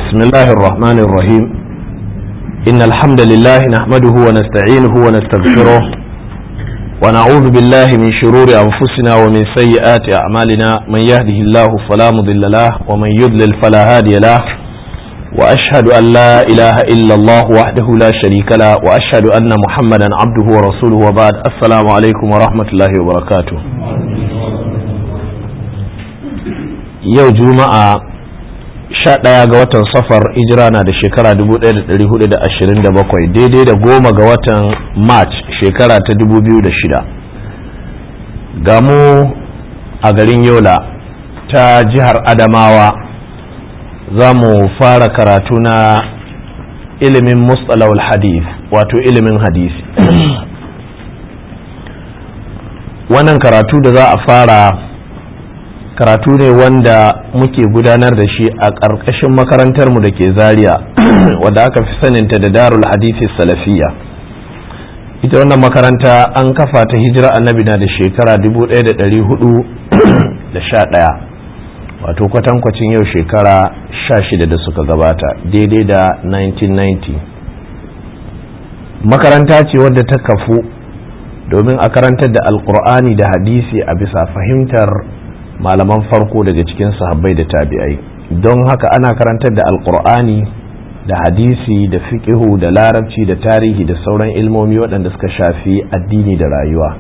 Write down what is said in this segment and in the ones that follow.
بسم الله الرحمن الرحيم إن الحمد لله نحمده ونستعينه ونستغفره ونعوذ بالله من شرور أنفسنا ومن سيئات أعمالنا من يهده الله فلا مضل له ومن يضلل فلا هادي له وأشهد أن لا إله إلا الله وحده لا شريك له وأشهد أن محمدا عبده ورسوله وبعد السلام عليكم ورحمة الله وبركاته. yau juma'a 11 ga watan safar hijira na da shekara 1427 daidai da 10 ga watan march shekara ta 2006 ga mu a garin yola ta jihar adamawa za mu fara karatu na ilimin mustalahul hadith wato ilimin hadisi. Wannan karatu da za a fara karatu ne wanda muke gudanar da shi a ƙarƙashin makarantarmu da ke Zaria wadda aka fi saninta da Darul Hadithi Salafiyya. Ita wannan makaranta an kafa ta hijira annabi na da shekara 1411 wato kwatankwacin yau shekara 16 da suka gabata daidai da 1990. Makaranta ce wadda ta kafu domin a karantar da alkur'ani da hadisi a bisa fahimtar malaman farko daga cikin sahabbai da tabi'ai. Don haka ana karantar da alkur'ani da hadisi da fiqhu da larabci da tarihi da sauran ilmomi waɗanda suka shafi addini da rayuwa.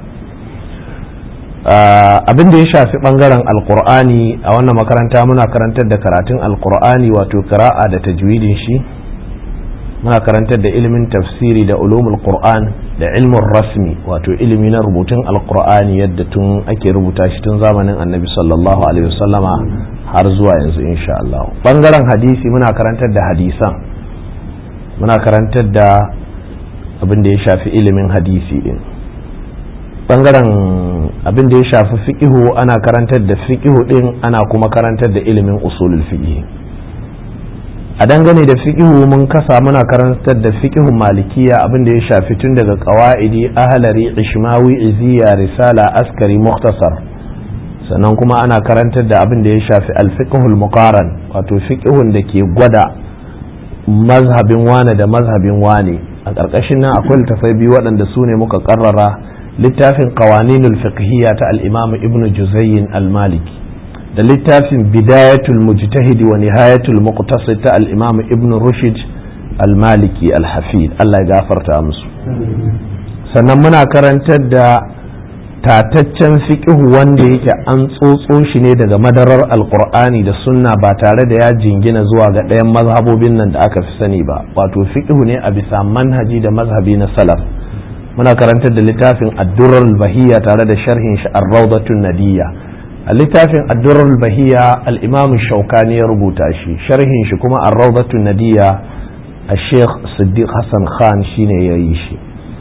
Abin da ya shafi ɓangaren alkur'ani a wannan makaranta muna karantar da karatun alkur'ani wato qira'a da tajwidin shi, muna karantar da ilimin tafsiri da ulumul qur'an da ilmin rasmi wato ilimi na rubutun alkur'ani yadda tun ake rubuta shi tun zamanin annabi sallallahu alaihi wasallama har zuwa yanzu insha Allah. Bangaren hadisi muna karantar da hadisan, muna karantar da abin da ya shafi ilimin hadisi din. Bangaren abin da ya shafi fiqhu ana karantar da fiqhu din, ana kuma karantar da ilimin usulul fiqh. A dangane da fiqhu mun kasa muna karantar da fiqhun malikiya abin da ya shafi tun daga qawaidi, ahlari, ishmawi, iziya, risala, askari, mukhtasar. Sannan kuma ana karantar da abin da ya shafi al-fiqhul muqaran wato fiqhun da ke gwada mazhabin wane da mazhabin wane. A ƙarƙashin nan akwai littafai biyu waɗanda su ne muka karrara, littafin qawaninul fiqhiyya ta al-imam ibn juzayyin al-maliki da littafin bidayatul mujtahidi wa nihayatul muqtasid ta al-imam ibn rushd al-maliki al-hafid, Allah ya gafarta musu. Sannan muna karantar da tataccen fiqhu wanda yake an tsotso shi ne daga madarar alqur'ani da sunna ba tare da ya jingina zuwa ga ɗayan mazhabobin nan da aka fi sani ba, wato fiqhu ne a bisa manhaji da mazhabi na salaf. Muna karantar da littafin ad-durr al-bahiyya tare da sharhin shi ar-rawdatun nadiyya. A littafin ad-durr al-bahiyya al-imam shaukani ya rubuta shi, sharhin shi kuma ar-rawdatun nadiyya al-sheikh Siddiq Hassan Khan shine ya yi shi.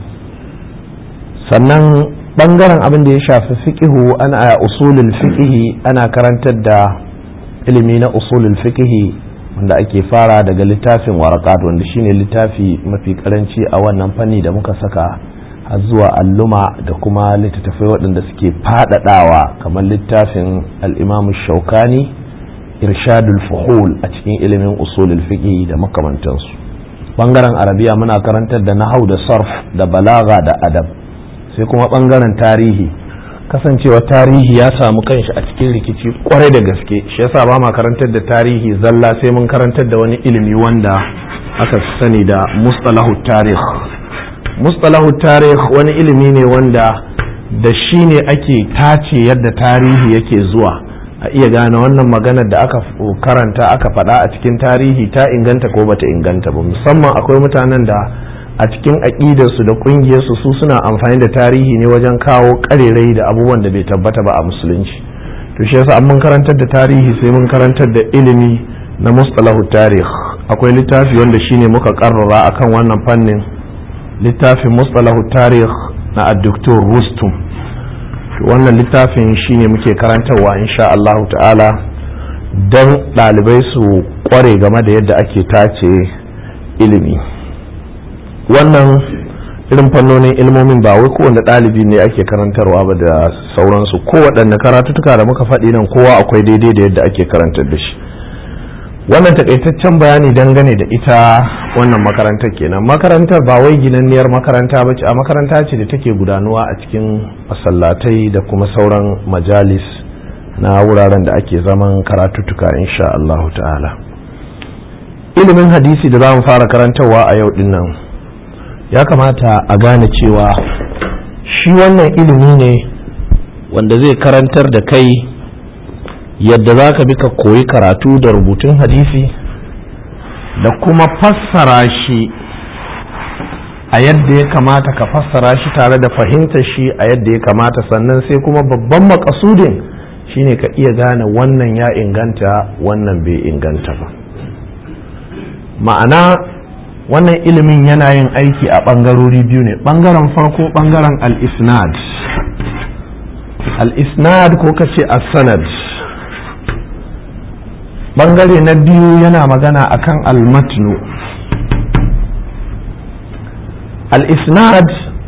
Sannan bangaren abin da ya shafi fiqhu ana usulul fiqh ana karantar da ilimi na usulul fiqh wanda ake fara daga littafin waraqat wanda shine littafi mafi karanci a wannan fanni da muka saka har zuwa alluma da kuma littattafai waɗanda suke faɗaɗawa kamar littafin al-imam shaukani irshadul fuhul a cikin ilimin usulul fiqh da makamantansu. Bangaren arabiya muna karantar da nahau da sarf da balaga da adab. Sai kuma bangaren tarihi, kasancewa tarihi ya samu kanshi a cikin rikici kwarai da gaske, shi yasa ba ma karantar da tarihi zalla sai mun karantar da wani ilimi wanda aka sani da mustalahut tarikh. Mustalahut tarikh wani ilimi ne wanda da shi ne ake tace yadda tarihi yake zuwa, a iya gane wannan maganar da aka karanta aka faɗa a cikin tarihi ta inganta ko bata inganta ba. Musamman akwai mutanen da a cikin aƙidarsu da ƙungiyarsu su suna amfani da tarihi ne wajen kawo ƙarerai da abubuwan da bai tabbata ba a musulunci. To shi yasa mun karantar da tarihi sai mun karantar da ilimi na mustalahut tarikh. Akwai littafi wanda shine muka karrara akan wannan fannin, littafin mustalahut tarikh na ad-doktor Rustum. Wannan littafin shine muke karantarwa insha Allah ta'ala don ɗalibai su ƙware game da yadda ake tace ilimi. Wannan irin fannonin ilmomin ba wai kowanne ɗalibi ne ake karantarwa ba da sauransu, kowaɗanne karatutuka da muka faɗi nan kowa akwai daidai da yadda ake karantar da shi. wannan takaitaccen bayani dangane da ita wannan makarantar kenan. Makarantar ba wai ginanniyar makaranta ba ce, a makaranta ce da take gudanuwa a cikin masallatai da kuma sauran majalis na wuraren da ake zaman karatuttuka insha Allah ta'ala. Ilimin hadisi da za mu fara karantarwa a yau dinnan ya kamata a gane cewa shi wannan ilimi ne wanda zai karantar da kai yadda za ka bi ka koyi karatu da rubutun hadisi da kuma fassara shi a yadda ya kamata ka fassara shi tare da fahimtar shi a yadda ya kamata, sannan sai kuma babban makasudin shine ka iya gane wannan ya inganta wannan bai inganta ba. Ma'ana wannan ilimin yana yin aiki a ɓangarori biyu ne. Ɓangaren farko ɓangaren al-isnad, al-isnad ko kace as-sanad. Ɓangare na biyu yana magana akan al-matnu. Al-isnad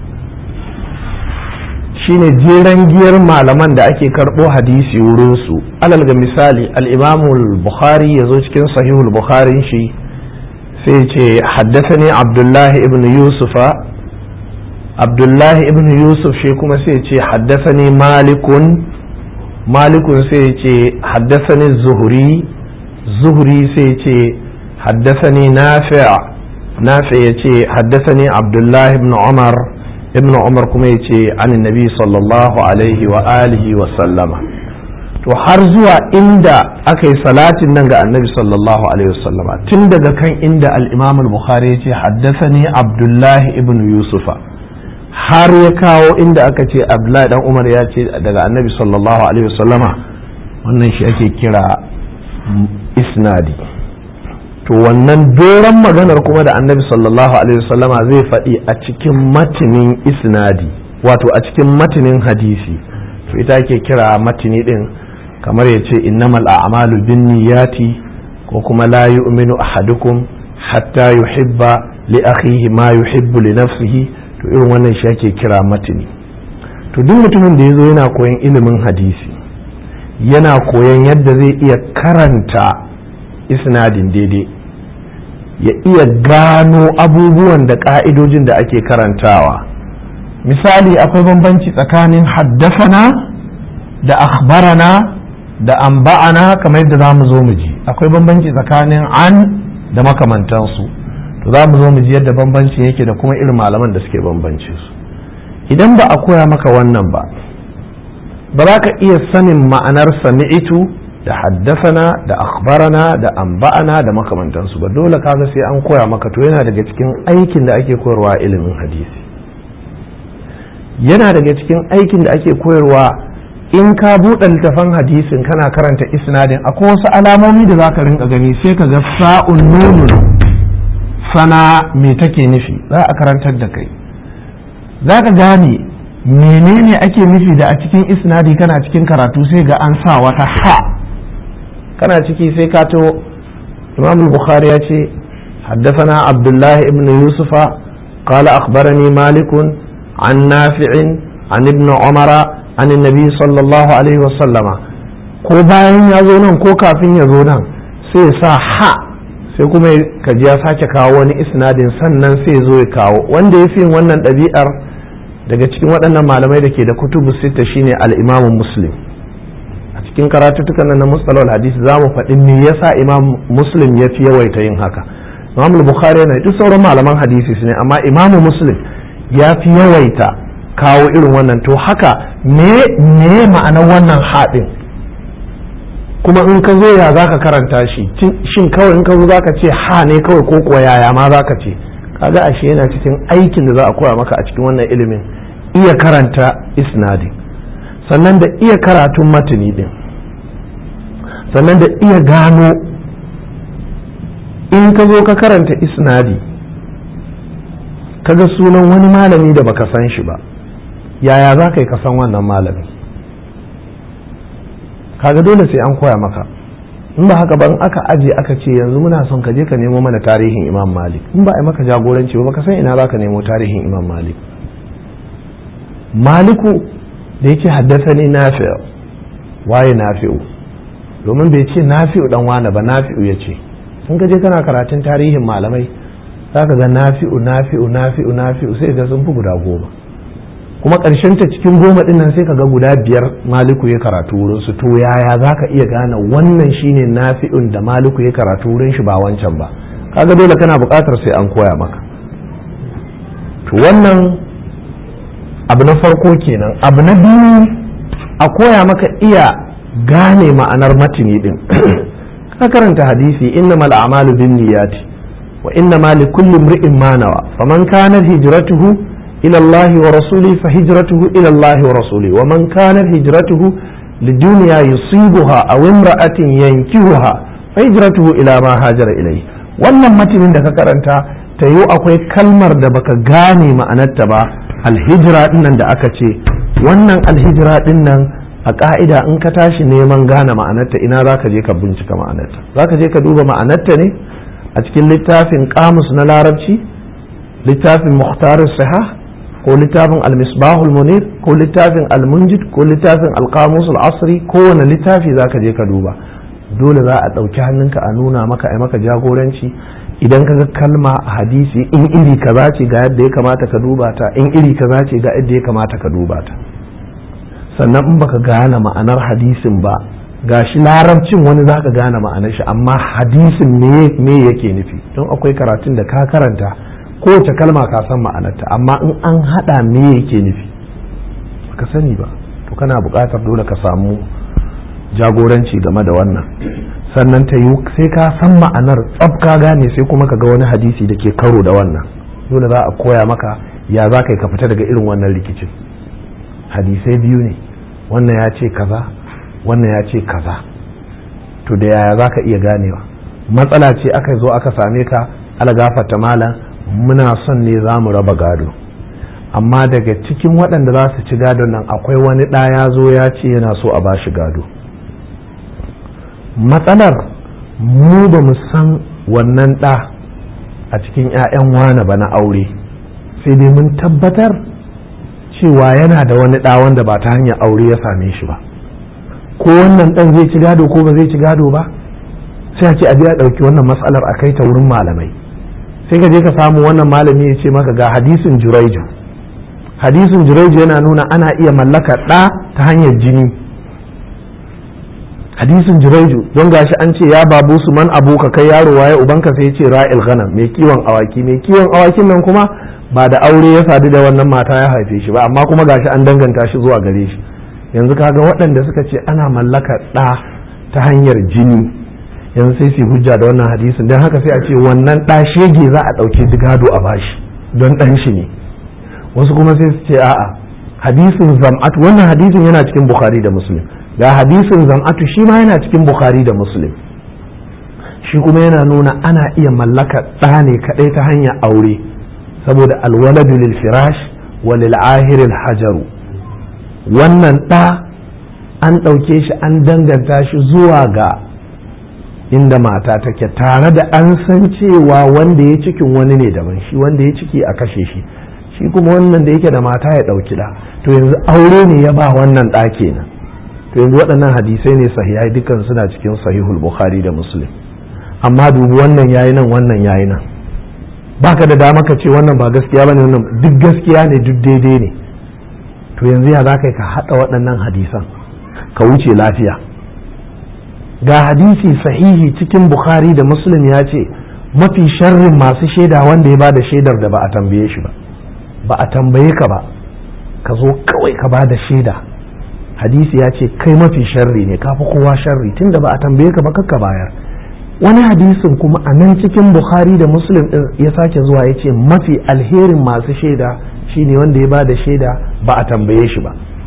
shine jeren giyar malaman da ake karɓo hadisi wurinsu. Alal ga misali al-imamul bukhari ya zo cikin sahihul bukhari shi sai ce haddasani abdullahi ibn yusufa, abdullahi ibn yusuf shi kuma sai ce haddasani malikun, malikun sai ce haddasani zuhri, zuhri sai ce haddasani nafi', nafi' ya ce haddasani abdullahi ibn umar, ibn umar kuma ya ce an nabi sallallahu alaihi wa alihi wa sallama. To har zuwa inda aka yi salatin nan ga annabi sallallahu alaihi wasallama, tun daga kan inda al-imam al-bukhari ya ce haddasani abdullahi ibn yusufa har ya kawo inda aka ce abdullahi dan umar ya ce daga annabi sallallahu alaihi wasallama, wannan shi ake kira isnadi. To wannan doron maganar kuma da annabi sallallahu alaihi wasallama zai faɗi a cikin matinin isnadi, wato a cikin matinin hadisi, to ita ake kira matini din, kamar ya ce innamal a'malu binniyati ko kuma la yu'minu ahadukum hatta yuhibba li akhihi ma yuhibbu li nafsihi. To irin wannan shi ake kira matini. To duk mutumin da yazo yana koyon ilimin hadisi, yana koyon yadda zai iya karanta isnadin daidai, ya iya gano abubuwan da ka'idojin da ake karantawa. Misali, akwai bambanci tsakanin haddasana da akhbarana da amba'ana, kamar yadda za mu zo mu ji. Akwai bambanci tsakanin an da makamantansu, to za mu zo mu ji yadda bambanci yake da kuma irin malaman da suke bambance su. Idan ba a koya maka wannan ba, ba za ka iya sanin ma'anar sami'itu da haddasana da akhbarana da amba'ana da makamantansu ba. Dole kaga sai an koya maka. To yana daga cikin aikin da ake koyarwa ilimin hadisi, yana daga cikin aikin da ake koyarwa. In ka buɗe littafan hadisin kana karanta isnadin, akwai wasu alamomi da za ka rinka gani, sai ka ga sa'un nunun sana me take nufi, za a karantar da kai. Za ka gane menene ake nufi da a cikin isnadi kana cikin karatu sai ga an sa wata ha, kana ciki sai ka to Imam Bukhari ya ce haddathana Abdullahi ibn Yusufa qala akhbarani Malikun an Nafi'in an ibn Umara an nabi sallallahu alaihi wasallama. Ko bayan ya zo nan ko kafin ya zo nan sai sa ha, sai kuma kaji ya sake kawo wani isnadin, sannan sai zo ya kawo. Wanda ya fi wannan ɗabi'ar daga cikin waɗannan malamai da ke da kutubu sita shine al-Imam Muslim. A cikin karatutukan nan na mustalahul hadisi za mu faɗi me yasa Imam Muslim ya fi yawaita yin haka. Imam Bukhari yana duk sauran malaman hadisi ne, amma Imam Muslim ya fi yawaita kawo irin wannan. To haka me ma'anar wannan haɗin, kuma in ka zo ya za ka karanta shi, shin kawai in ka zo za ka ce ha ne kawai ko kuwa yaya ma za ka ce? Kaga ashe yana cikin aikin da za a koya maka a cikin wannan ilimin, iya karanta isnadi, sannan da iya karatun matani din, sannan da iya gano in ka zo ka karanta isnadi kaga sunan wani malami da baka san shi ba, yaya za ka yi kasan wannan malami? Kaga dole sai an koya maka. In ba haka ban aka aje aka ce yanzu muna son ka je ka nemo mana tarihin Imam Malik, in ba a maka jagoranci ba baka san ina za ka nemo tarihin Imam Malik. Maliku da yake haddasani Nafi'u, waye Nafi'u? Domin bai ce Nafi'u dan wane ba, Nafi'u ya ce in ka je kana karatun tarihin malamai za ka ga nafi'u sai ga sun fi guda 10, kuma ƙarshen ta cikin 10 ɗin nan sai ka ga guda 5 maliku ya karatu wurin su. to yaya za ka iya gane wannan shine nafi'un da maliku ya karatu wurin shi ba wancan ba? kaga dole kana buƙatar sai an koya maka. to wannan abu na farko kenan. abu na biyu, a koya maka iya gane ma'anar matini din. ka karanta hadisi innamal a'malu binniyati wa innama likulli imri'in ma nawa faman kanat hijratuhu ila Allah wa rasulihi fa hijratuhu ila Allah wa rasulihi wa man kanat hijratuhu lidunya yusibuha aw imra'atin yankihuha fa hijratuhu ila ma hajara ilayhi. wannan matinin da ka karanta ta yiwu akwai kalmar da baka gane ma'anarta ba. alhijira dinnan da aka ce, wannan alhijira dinnan a ka'ida in ka tashi neman gane ma'anarta ina za ka je ka bincika ma'anarta? za ka je ka duba ma'anarta ne a cikin littafin kamus na larabci, littafin muhtarar sahah, ko littafin al-misbahul munir, ko littafin al-munjid, ko littafin al-qamus al-asri. kowane littafi za ka je ka duba. dole za a ɗauki hannunka a nuna maka a maka jagoranci. idan ka ga kalma a hadisi in iri kaza ce ga yadda ya kamata ka duba ta, in iri kaza ce ga yadda ya kamata ka duba ta. sannan in baka gane ma'anar hadisin ba, gashi larabcin wani zaka gane ma'anar shi, amma hadisin me yake nufi? don akwai karatun da ka karanta kowace kalma ka san ma'anarta, amma in an hada me yake nufi baka sani ba. to kana buƙatar dole ka samu jagoranci game da wannan. sannan ta yi sai ka san ma'anar tsab ka gane, sai kuma ka ga wani hadisi da ke karo da wannan. dole za a koya maka ya za ka yi ka fita daga irin wannan rikicin. hadisai biyu ne, wannan ya ce kaza, wannan ya ce kaza. to da yaya za ka iya ganewa? matsala ce aka zo aka same ka, algafata malam muna son ne za mu raba gado, amma daga cikin waɗanda za su ci gadon nan akwai wani ɗa ya zo ya ce yana so a ba shi gado. matsalar mu ba mu san wannan ɗa a cikin 'ya'yan wane ba na aure, sai dai mun tabbatar cewa yana da wani ɗa wanda ba ta hanyar aure ya same shi ba. ko wannan ɗan zai ci gado ko ba zai ci gado ba, sai a ce a je a ɗauki wannan matsalar a kai ta wurin malamai. sai ka je ka samu wannan malami ya ce maka ga hadisin juraiju. hadisin juraiju yana nuna ana iya mallaka ɗa ta hanyar jini. hadisin juraiju don gashi an ce ya babu su man abu ka kai yaro waye ubanka, sai ya ce ra'il ghanam, mai kiwon awaki. mai kiwon awakin nan kuma ba da aure ya sadu da wannan mata ya haife shi ba, amma kuma gashi an danganta shi zuwa gare shi. yanzu kaga waɗanda suka ce ana mallaka ɗa ta hanyar jini, yanzu sai su hujja da wannan hadisin. don haka sai a ce wannan ɗa shege za a ɗauki gado a bashi don ɗan shi ne. wasu kuma sai su ce a'a, hadisin zam'atu, wannan hadisin yana cikin bukhari da muslim. ga hadisin zam'atu shi ma yana cikin bukhari da muslim, shi kuma yana nuna ana iya mallaka ɗa ne kaɗai ta hanyar aure, saboda alwaladu lil firash wa lil ahir al hajaru. wannan ɗa an ɗauke shi an danganta shi zuwa ga inda mata take, tare da an san cewa wanda ya cikin wani ne daban, shi wanda ya ciki a kashe shi, shi kuma wannan da yake da mata ya ɗauki ɗa. to yanzu aure ne ya ba wannan ɗa kenan. to yanzu waɗannan hadisai ne sahihai, dukkan suna cikin sahihul bukhari da muslim. amma dubu wannan yayi nan, wannan yayi nan, baka da dama ka ce wannan ba gaskiya bane, wannan duk gaskiya ne, duk daidai ne. to yanzu ya za ka haɗa waɗannan hadisan ka wuce lafiya? ga hadisi sahihi cikin bukhari da muslim ya ce mafi sharrin masu shaida wanda ya bada shaidar da ba a tambaye shi ba. ba a tambaye ka ba, ka zo kawai ka bada shaida. hadisi ya ce kai mafi sharri ne, kafi kowa sharri, tunda ba a tambaye ka ba kakka bayar. wani hadisin kuma a nan cikin bukhari da muslim din ya sake zuwa ya ce mafi alherin masu shaida shine wanda ya bada shaida ba a tambaye shi ba.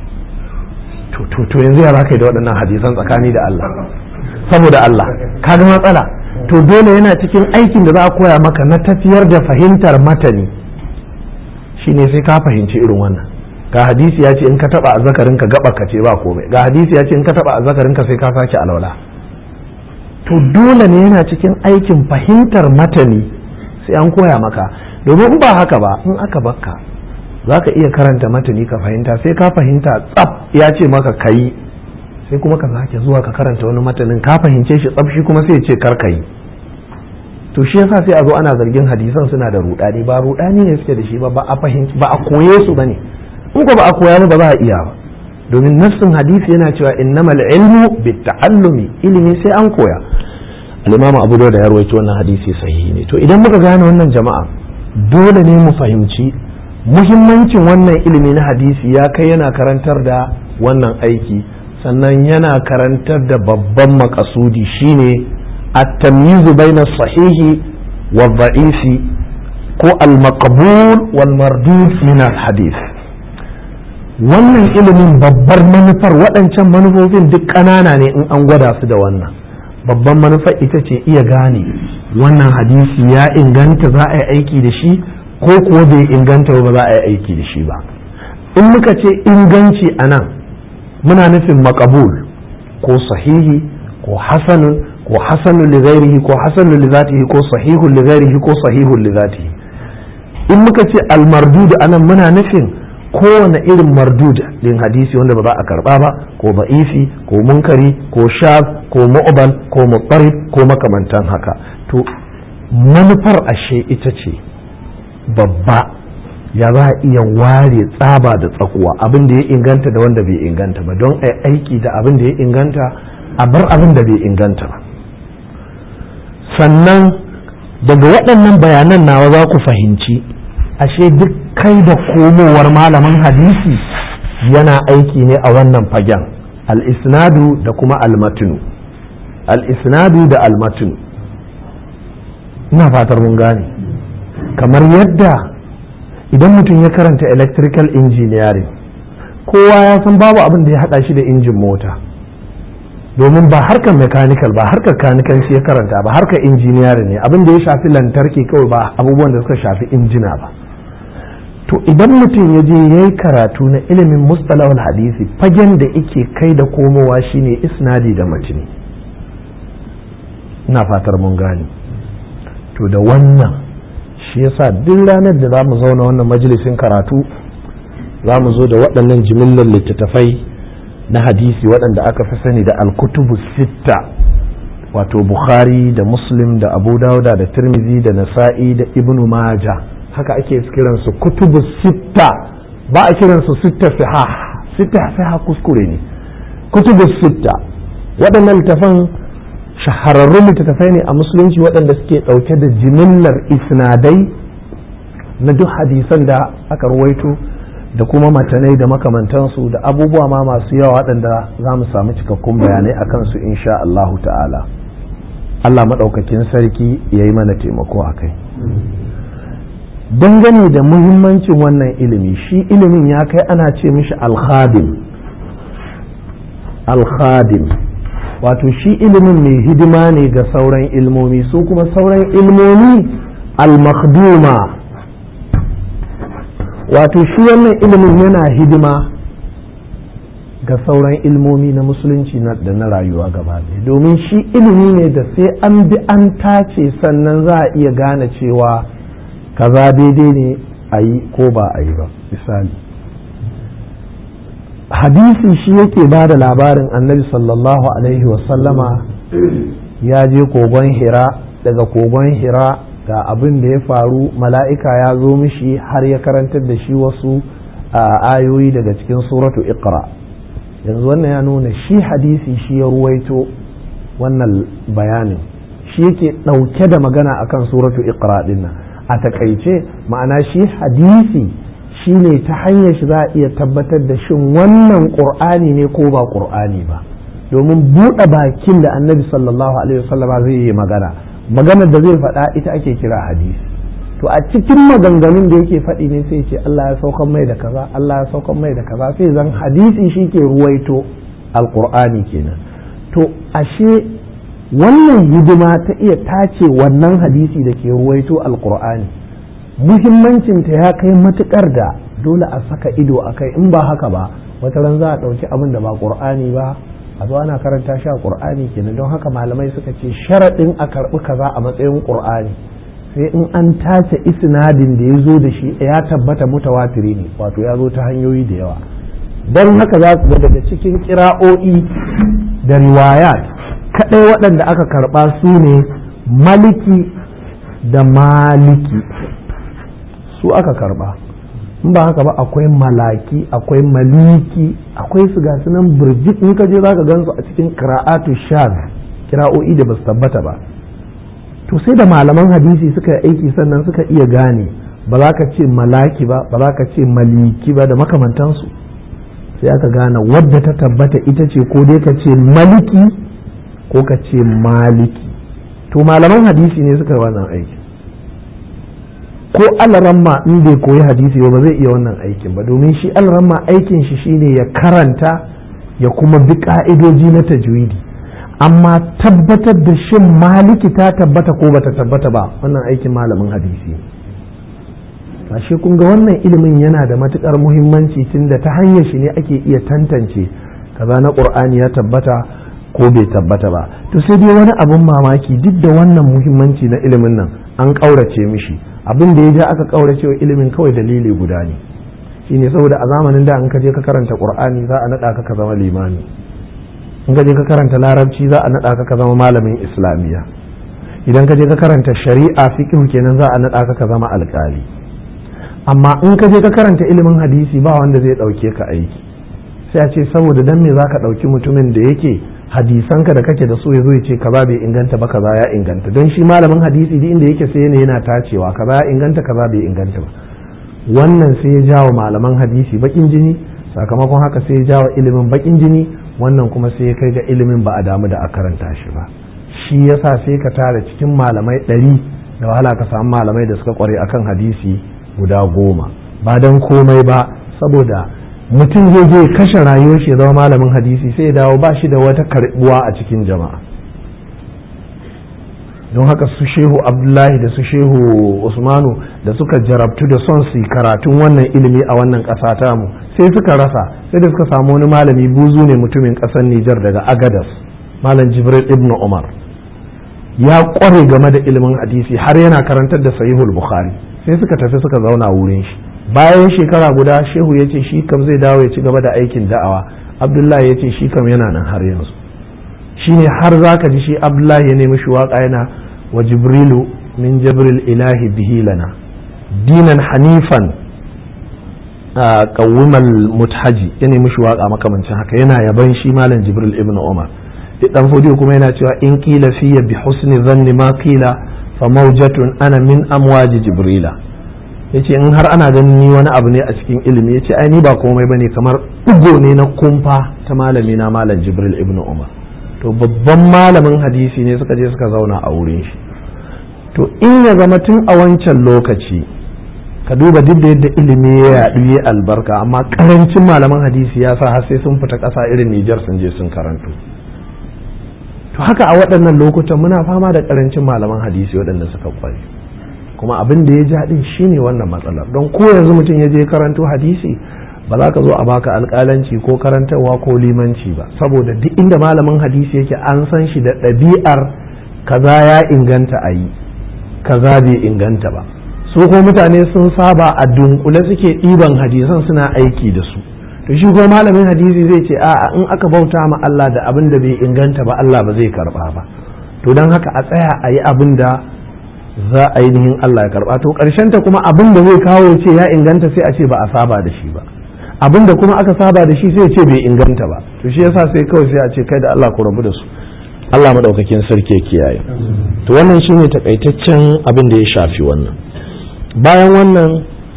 to yanzu ya zaka yi da waɗannan hadisan tsakani da Allah, saboda Allah kaga matsala. to dole yana cikin aikin da za a koya maka na tafiyar da fahimtar matani, shine sai ka fahimci irin wannan. ga hadisi ya ce in ka taba azzakarin ka gaba ka ce ba komai, ga hadisi ya ce in ka taba azzakarin ka sai ka sake alwala. to dole ne yana cikin aikin fahimtar matani sai an koya maka, domin in ba haka ba, in aka bakka za ka iya karanta matani ka fahimta, sai ka fahimta tsaf ya ce maka kayi, sai kuma ka sake zuwa ka karanta wani matanin ka fahimce shi tsaf, shi kuma sai ya ce kar kayi. to shi yasa sai a zo ana zargin hadisan suna da rudani. Ba rudani ne suke da shi ba a fahimci, ba a koye su bane. In ko ba a koya ba za a iya ba, domin nassin hadisi yana cewa innamal ilmu bitta'allumi, ilimi sai an koya. al-Imam Abu Dawud ya rawaito wannan hadisi sahihi ne. To idan muka gane wannan jama'a, dole ne mu fahimci muhimmancin wannan ilimi na hadisi ya kai yana karantar da wannan aiki, sannan yana karantar da babban makasudi shine at-tamyiz bayna as-sahihi wa ad-da'ifi ko al-maqbul wal mardud min al-hadith. Wannan ilimin babbar manufar, waɗancan manufofin duk ƙanana ne in an gwada su da wannan. Babban manufar ita ce iya gane wannan hadisi ya inganta za a yi aiki da shi ko kuwa bai inganta ba za a yi aiki da shi ba. In muka ce inganci a nan muna nufin makabul ko sahihi ko hasanun ko hasanun li ghairihi ko hasanun li zatihi ko sahihun li ghairihi ko sahihun li zatihi. In muka ce al mardud anan muna nufin kowane irin mardud din hadisi wanda ba za a karba ba, ko ba'ifi ko munkari ko shaz ko mu'bal ko mutarib ko makamantan haka. To manufar ashe ita ce babba, ya za a iya ware tsaba da tsakuwa, abin da ya inganta da wanda bai inganta ba, don a aiki da abin da ya inganta a bar abin da bai inganta ba. Sannan daga waɗannan bayanan nawa za ku fahimci ashe duk kai da komowar malamin hadisi yana aiki ne a wannan fagen, al-isnadu da kuma al-matnu. Al-isnadu da al-matnu, ina fatar mun gane. Kamar yadda idan mutum ya karanta electrical engineering, kowa ya san babu abin da ya hada shi da injin mota, domin ba harkar mechanical ba, harkar kanikanci ya karanta ba, harkar engineering ne, abin da ya shafi lantarki kawai, ba abubuwan da suka shafi injina ba. To idan mutum ya je ya yi karatu na ilimin mustalahul hadisi, fagen da ike kai da komowa shine isnadi da matini. Ina fatar mun gane. To da wannan shi yasa duk ranar da za mu zauna wannan majalisin karatu za mu zo da waɗannan jimillar littattafai na hadisi waɗanda aka fi sani da alkutubu sitta, wato Bukhari da Muslim da Abu Dawuda da Tirmidhi da Nasa'i da Ibn Majah. Haka ake kiransu kutubu sitta, ba a kiransu sitta sahih. Sitta sahih kuskure ne. Kutubu sitta waɗannan littafan shahararrun littattafai ne a musulunci waɗanda suke ɗauke da jimillar isnadai na duk hadisan da aka ruwaito da kuma matanai da makamantansu da abubuwa ma masu yawa waɗanda za mu samu cikakkun bayanai a kansu insha Allahu ta'ala. Allah maɗaukakin sarki ya yi mana taimako a kai. Dangane da muhimmancin wannan ilimi, shi ilimin ya kai ana ce mishi al-khadim. Al-khadim wato shi ilimin mai hidima ne ga sauran ilmomi, su kuma sauran ilmomi al-makhduma, wato shi wannan ilimin yana hidima ga sauran ilmomi na musulunci da na rayuwa gaba ɗaya, domin shi ilimi ne da sai an bi an tace sannan za a iya gane cewa kaza daidai ne a yi ko ba a yi ba. Misali, hadisi shi yake ba da labarin annabi sallallahu alaihi wasallama ya je kogon Hira, daga kogon Hira ga abin da ya faru, mala'ika ya zo mishi har ya karantar da shi wasu ayoyi daga cikin suratu Iqra. Yanzu wannan ya nuna shi hadisi shi ya ruwaito wannan bayanin, shi yake ɗauke da magana akan suratu Iqra dinnan. A takaice ma'ana shi hadisi shi ne ta hanyar shi za a iya tabbatar da shin wannan ƙur'ani ne ko ba ƙur'ani ba, domin buɗe bakin da annabi sallallahu alaihi wasallam zai yi maganar da zai faɗa ita ake kira hadisi. To a cikin maganganun da yake faɗi ne sai ce Allah ya saukan mai da kaza, Allah ya saukan mai da kaza, sai zan hadisi shi ke ruwaito alƙur'ani kenan. To ashe wannan hidima ta iya tace wannan hadisi da ke ruwaito alkur'ani muhimmancinta ya kai matukar da dole a saka ido a kai, in ba haka ba wata ran za a ɗauki abin da ba ƙur'ani ba a zo ana karanta shi a ƙur'ani kenan. Don haka malamai suka ce sharaɗin a karɓi kaza a matsayin ƙur'ani sai in an tace isnadin da ya zo da shi ya tabbata mutawatiri ne, wato ya zo ta hanyoyi da yawa. Don haka za su ga daga cikin ƙira'o'i da riwayat kaɗai waɗanda aka karɓa su ne maliki da maliki su aka karba. In ba haka ba akwai malaki, akwai maliki, akwai su gasu nan birjik, in ka je za ka gansu a cikin qira'atu shaz, kira'o'i da ba su tabbata ba. To sai da malaman hadisi suka yi aiki sannan suka iya gane ba za ka ce malaki ba, ba za ka ce maliki ba da makamantansu. Sai aka gane wadda ta tabbata ita ce ko dai ka ce maliki ko ka ce maliki. To malaman hadisi ne suka yi wannan aiki. Ko alaramma in bai koyi hadisi ba zai iya wannan aikin ba, domin shi alaramma aikin shi shine ya karanta ya kuma bi ka'idoji na tajwidi, amma tabbatar da shin maliki ta tabbata ko bata tabbata ba wannan aikin malamin hadisi. Ashe kun ga wannan ilimin yana da matukar muhimmanci tunda ta hanyar shi ne ake iya tantance kaza na Qur'ani ya tabbata ko bai tabbata ba. To sai dai wani abun mamaki, duk da wannan muhimmanci na ilimin nan an ƙaurace mishi. Abin da ya ja aka ƙaurace wa ilimin kawai dalili guda ne, shine saboda a zamanin da in ka je ka karanta Qur'ani za a naɗa ka zama limami, in ka je ka karanta larabci za a naɗa ka zama malamin islamiyya, idan ka je ka karanta shari'a fiqh kenan za a naɗa ka zama alƙali. Amma in ka je ka karanta ilimin hadisi ba wanda zai ɗauke ka aiki, sai a ce saboda dan me za ka ɗauki mutumin da yake hadisanka da kake da su ya zo ya ce kaza bai inganta ba kaza ya inganta, don shi malamin hadisi duk inda yake sai yana tacewa kaza ya inganta kaza bai inganta ba. Wannan sai ya jawo malaman hadisi bakin jini, sakamakon haka sai ya jawo ilimin bakin jini, wannan kuma sai ya kai ga ilimin ba a damu da a karanta shi ba. Shi yasa sai ka tara cikin malamai 100 da wahala ka samu malamai da suka kware akan hadisi guda 10, ba dan komai ba saboda mutum zai je kashe rayuwar shi ya zama malamin hadisi sai ya dawo ba shi da wata karbuwa a cikin jama'a. Don haka su shehu Abdullahi da su shehu Usmanu da suka jarabtu da son su karatun wannan ilimi a wannan ƙasa tamu sai suka rasa, sai da suka samu wani malami buzu ne mutumin ƙasar Nijar daga Agadas, malam Jibril ibn Umar, ya ƙware game da ilimin hadisi har yana karantar da Sahihul Bukhari. Sai suka tafi suka zauna wurin shi. Bayan shekara guda shehu ya ce shi kam zai dawo ya ci gaba da aikin da'awa, Abdullahi ya ce shi kam yana nan har yanzu. Shi ne har za ka ji shi Abdullahi ya nemi shi waƙa yana wa Jibrilu min Jibril ilahi bihi lana dinan hanifan qawwimal muthaji, ya nemi shi waƙa makamancin haka yana yaban shi malam Jibril ibn Umar. Dan fodiyo kuma yana cewa in qila fiya bi husni dhanni ma qila fa mawjatun ana min amwaji Jibrila. Yace in har ana ganin ni wani abu ne a cikin ilimi, yace ai ni ba komai bane, kamar ugo ne na kumfa ta malami na malam Jibril ibn Umar. To babban malamin hadisi ne suka je suka zauna a wurin shi. To in ya zama tun a wancan lokaci ka duba duk da yadda ilimi ya yaɗu ya albarka, amma karancin malaman hadisi ya sa har sai sun fita ƙasa irin Nijar sun je sun karanto. To haka a waɗannan lokutan muna fama da karancin malaman hadisi waɗanda suka kware, kuma abin da ya ja din shine wannan matsalar. Don ko yanzu mutum ya je karanto hadisi ba za ka zo a baka alƙalanci ko karantarwa ko limanci ba, saboda duk inda malamin hadisi yake an san shi da ɗabi'ar kaza ya inganta a yi kaza bai inganta ba. Su ko mutane sun saba a dunkule suke ɗiban hadisan suna aiki da su. To shi ko malamin hadisi zai ce a'a in aka bauta ma Allah da abin da bai inganta ba Allah ba zai karba ba. To don haka a tsaya a yi abin da za a ainihin Allah ya karba. To ta kuma abin da zai kawo ce ya inganta sai a ce ba a saba da shi ba, abin da kuma aka saba da shi sai ce bai inganta ba. To shi yasa sai kawai sai a ce kai da Allah ku rabu da su, Allah madaukakin sarki ya kiyaye. To wannan shine takaitaccen abin da ya shafi wannan. Bayan wannan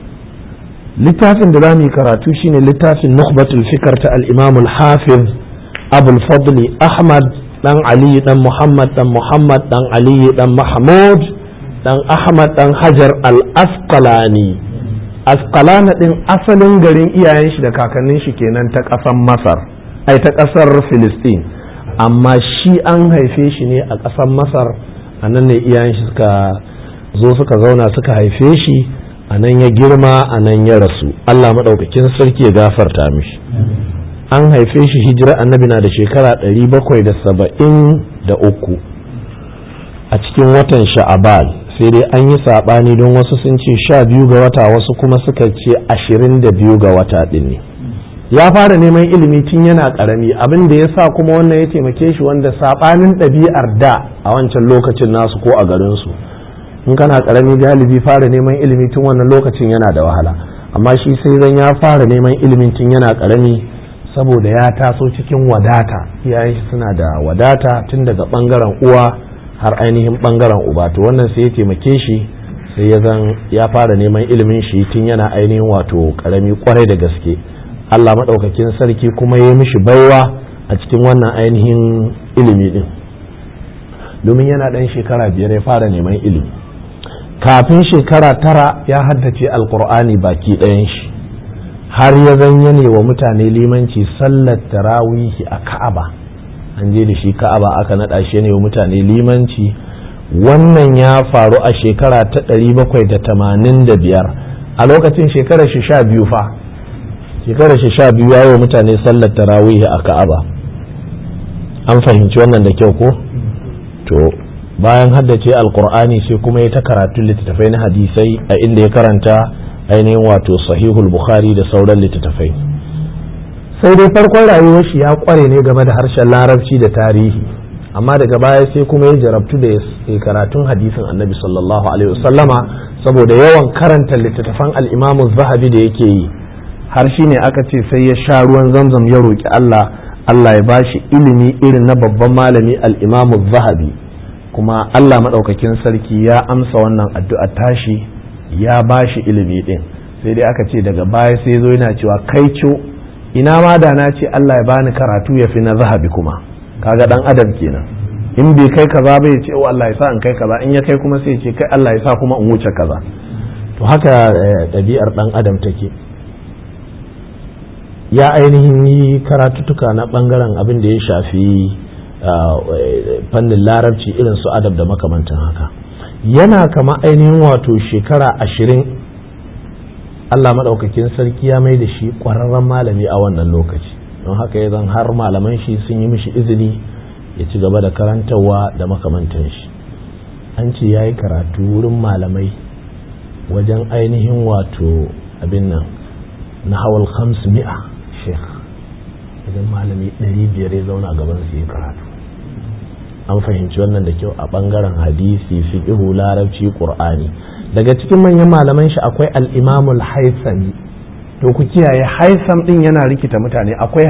littafin da zamu yi karatu shine littafin Nukhbatul Fikr ta al-Imam al-Hafiz Abul Fadli Ahmad dan Ali dan Muhammad dan Ali dan Mahmud dan Ahmad dan Hajar al-Asqalani. Asqalana din asalin garin iyayen shi da kakannin shi kenan ta ƙasar Masar, ai ta ƙasar Filistin, amma shi an haife shi ne a ƙasar Masar. A nan ne iyayen shi suka zo suka zauna suka haife shi, a nan ya girma, a nan ya rasu. Allah maɗaukakin sarki ya gafarta mishi. An haife shi hijira annabi na da shekara 773 a cikin watan Sha'aban, sai dai an yi saɓani don wasu sun ce 12 ga wata, wasu kuma suka ce 22 ga wata ɗin ne. Ya fara neman ilimi tun yana ƙarami, abin da ya sa kuma wannan ya taimake shi, wanda saɓanin ɗabi'ar da a wancan lokacin nasu ko a garinsu, in kana karami galibi fara neman ilimi tun wannan lokacin yana da wahala, amma shi sai zan ya fara neman ilimin tun yana karami saboda ya taso cikin wadata, iyayen shi suna da wadata tun daga bangaren uwa har ainihin bangaren uba, to wannan sai ya taimake shi sai ya zan ya fara neman ilimin shi tun yana ainihin wato karami kwarai da gaske. Allah maɗaukakin sarki kuma ya mishi baiwa a cikin wannan ainihin ilimi din, domin yana ɗan shekara 5 ya fara neman ilimi. Kafin shekara 9 ya haddace alkur'ani baki ɗayan shi, har ya zanyane wa mutane limanci sallar tarawihi a Ka'aba, an je da shi Ka'aba aka naɗa shi ne wa mutane limanci. Wannan ya faru a shekara ta 785, a lokacin shekarar shi 12 fa, shekarar shi 12 ya yi wa mutane sallar tarawihi a Ka'aba. An fahimci wannan da kyau ko? To bayan haddace alkur'ani sai kuma ya ta karatu littattafai na hadisai a inda ya karanta ainihin wato sahihul bukhari da sauran littattafai. Sai dai farkon rayuwar shi ya kware ne game da harshen larabci da tarihi, amma daga baya sai kuma ya jarabtu da karatun hadisin annabi sallallahu alaihi wasallama saboda yawan karanta littattafan al-imamu zahabi da yake yi, har shi ne aka ce sai ya sha ruwan zamzam ya roki Allah ya bashi ilimi irin na babban malami al-imamu zahabi, kuma Allah maɗaukakin sarki ya amsa wannan addu'a tashi ya ba shi ilimi ɗin. Sai dai aka ce daga baya sai zo yana cewa kai co ina ma da na ce Allah ya bani karatu ya fi na zahabi, kuma kaga ɗan adam kenan, in bai kai kaza ba ya ce Allah ya sa in kai kaza, in ya kai kuma sai ya ce kai Allah ya sa kuma in wuce kaza. To haka ɗabi'ar ɗan adam take. Ya ainihin yi karatuttuka na ɓangaren abin da ya shafi fannin larabci irin su adab da makamantan haka. Yana kama ainihin wato shekara 20 Allah maɗaukakin sarki ya mai da shi ƙwararren malami a wannan lokaci, don haka ya zan har malaman shi sun yi mishi izini ya ci gaba da karantarwa da makamantan shi. An ce ya yi karatu wurin malamai wajen ainihin wato abin nan na hawal 500 shekh, wajen malami 500 ya zauna gaban su yi karatu. An fahimci wannan da kyau a bangaren hadisi, fiqhu, larabci, qur'ani. Daga cikin manyan malaman shi akwai al-Imam al-Haythami. To ku kiyaye, Haytham din yana rikita mutane. Akwai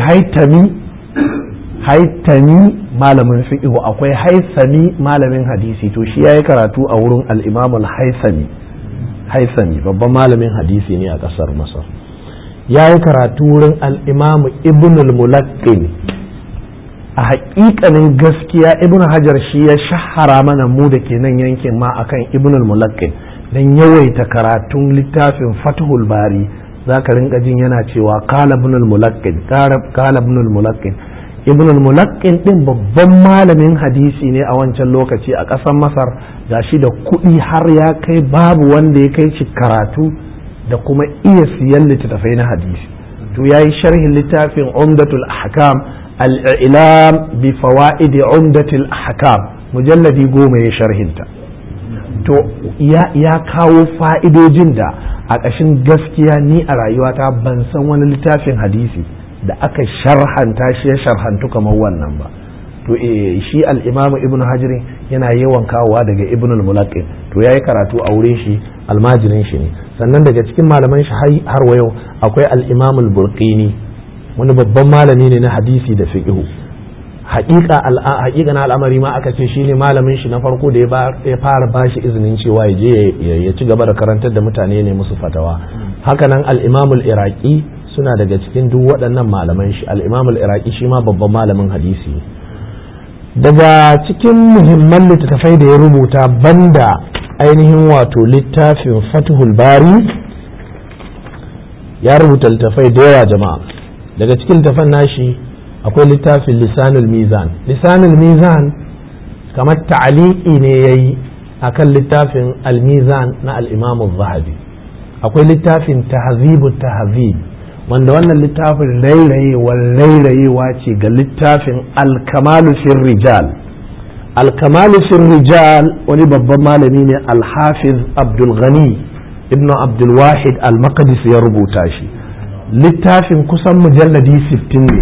Haythami malamin fiqhu, akwai Haythami malamin hadisi. To shi yayi karatu a wurin al-Imam al-Haythami. Haythami babban malamin hadisi ne a kasar Masar. Yayi karatu wurin al-Imam Ibn al-Mulaqqin. A haƙiƙanin gaskiya Ibn Hajar shi ya shahara mana mu da ke nan yankin ma akan Ibn al-Mulaqqin, dan yawaita karatun littafin Fathul Bari zaka rinka jin yana cewa qala Ibn al-Mulaqqin, qala Ibn al-Mulaqqin. Ibn al-Mulaqqin din babban malamin hadisi ne a wancan lokaci a ƙasar Masar, gashi da kuɗi har ya kai babu wanda ya kai shi karatu da kuma iya siyan littattafai na hadisi. To yayi sharhin littafin Umdatul Ahkam, al'ilam bi fawa'idi umdatil ahkam, mujalladi 10 ya sharhinta. To ya kawo fa'idojin da a ƙashin gaskiya ni a rayuwata ban san wani littafin hadisi da aka sharhanta shi ya sharhantu kamar wannan ba. To shi al-Imam Ibn Hajar yana yawan kawowa daga Ibn al-Mulaqqin, to yayi karatu a wurin shi, almajirin shi ne. Sannan daga cikin malaman shi har wa yau akwai al-Imam al-Burqini, wani babban malami ne na hadisi da fiqhu. Haƙiƙa na al'amari ma aka ce shine malamin shi na farko da ya fara bashi izinin cewa ya je ya ci gaba da karantar da mutane ne musu fatawa. Hakanan al-Imam al-Iraqi suna daga cikin duk waɗannan malaman shi. Al-Imam al-Iraqi shi ma babban malamin hadisi. Daga cikin muhimman littattafai da ya rubuta banda ainihin wato littafin Fathul Bari, ya rubuta littattafai da yawa jama'a. Daga cikin littattafan nashi akwai littafin Lisanul Mizan. Lisanul Mizan kamar ta'liqi ne yayi akan littafin Al-Mizan na al-Imam Az-Zahabi. Akwai littafin Tahzibut Tahzib, wanda wannan littafin rairayewa ce ga littafin Al-Kamalu fil Rijal. Al-Kamalu fil Rijal wani babban malami ne Al-Hafiz Abdul Ghani ibn Abdul Wahid Al-Maqdisi ya rubuta shi. Littafin kusan mujalladi 60 ne.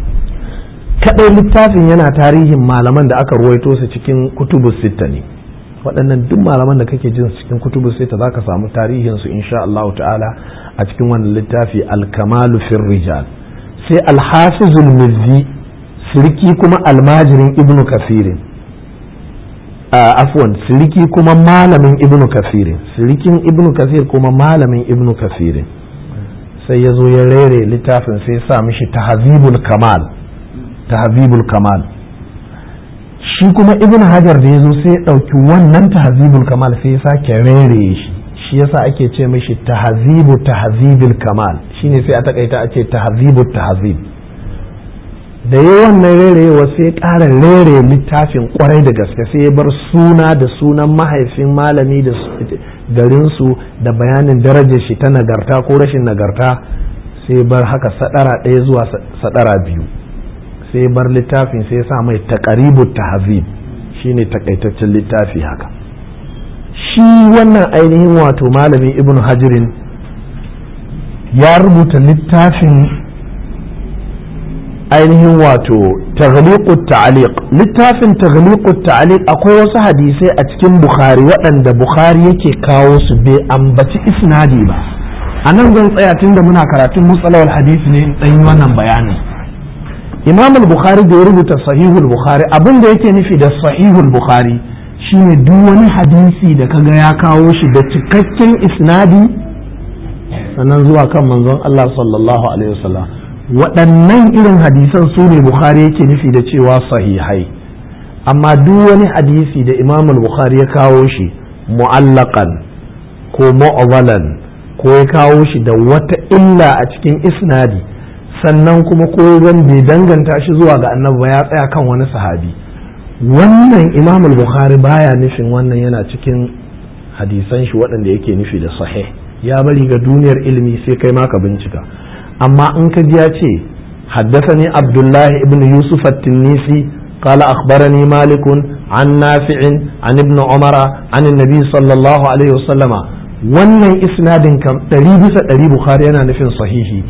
Kadai littafin yana tarihin malaman da aka ruwaito su cikin kutubus sitta ne. waɗannan duk malaman da kake jin cikin kutubu sai ta zaka samu tarihin su insha Allah ta'ala a cikin wannan littafi al-kamalu fir rijal. sai al-hafizul mizzi siriki kuma almajirin ibnu kafirin afwan siriki kuma malamin ibnu kafirin sirikin ibnu kafir kuma malamin ibnu kafirin sai ya zo ya rere littafin sai ya sa mishi tahzibul kamal shi kuma ibn hajar da ya zo sai ya ɗauki wannan tahzibul kamal sai ya sake rere shi yasa ake ce mishi tahzibul kamal shine sai a takaita a ce tahzibul tahzib da yi wannan rerewa sai ya ƙara rere littafin kwarai da gaske sai ya bar suna da sunan mahaifin malami da garinsu da bayanin darajar shi ta nagarta ko rashin nagarta sai bar haka sadara ɗaya zuwa sadara biyu sai bar littafin sai ya sa mai taqribut tahzib shine takaitaccen littafi haka. Shi wannan ainihin wato malamin ibn hajirin ya rubuta littafin ainihin wato taghliqut ta'liq. Littafin taghliqut ta'liq akwai wasu hadisai a cikin bukhari waɗanda bukhari yake kawo su bai ambaci isnadi ba. A nan zan tsaya tunda muna karatun mustalahul hadisi ne in ɗan yi wannan bayanin. Imam al-Bukhari da ya rubuta sahihul Bukhari abin da yake nufi da sahihul Bukhari shine duk wani hadisi da kaga ya kawo shi da cikakken isnadi sannan zuwa kan manzon Allah sallallahu alaihi wasallam. Waɗannan irin hadisan su ne Bukhari yake nufi da cewa sahihai, amma duk wani hadisi da Imam al-Bukhari ya kawo shi mu'allaqan ko mu'awwalan ko ya kawo shi da wata illa a cikin isnadi sannan kuma ko bai danganta shi zuwa ga annabi ya tsaya kan wani sahabi, wannan Imam al-Bukhari baya nufin wannan yana cikin hadisan shi waɗanda yake nufi da sahih, ya bari ga duniyar ilimi sai kai ma ka bincika. amma in ka ji ya ce haddathani Abdullahi ibn Yusuf at-Tinnisi qala akhbarani Malik an Nafi' an ibn Umar an an-nabi sallallahu alaihi wasallama, wannan isnadin kam 100% Bukhari yana nufin sahihi.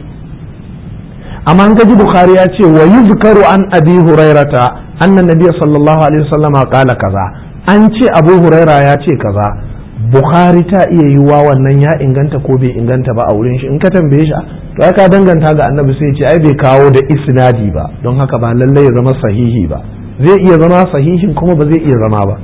amma an gaji Bukhari ya ce wa yuzkaru an Abi Hurairata anna nabiy sallallahu alaihi wasallama qala kaza, an ce Abu Huraira ya ce kaza, Bukhari ta iya yiwuwa wannan ya inganta ko bai inganta ba a wurin shi. In ka tambaye shi to ka danganta ga annabi sai ce ai bai kawo da isnadi ba, don haka ba lallai ya zama sahihi ba. Zai iya zama sahihin kuma ba zai iya zama ba.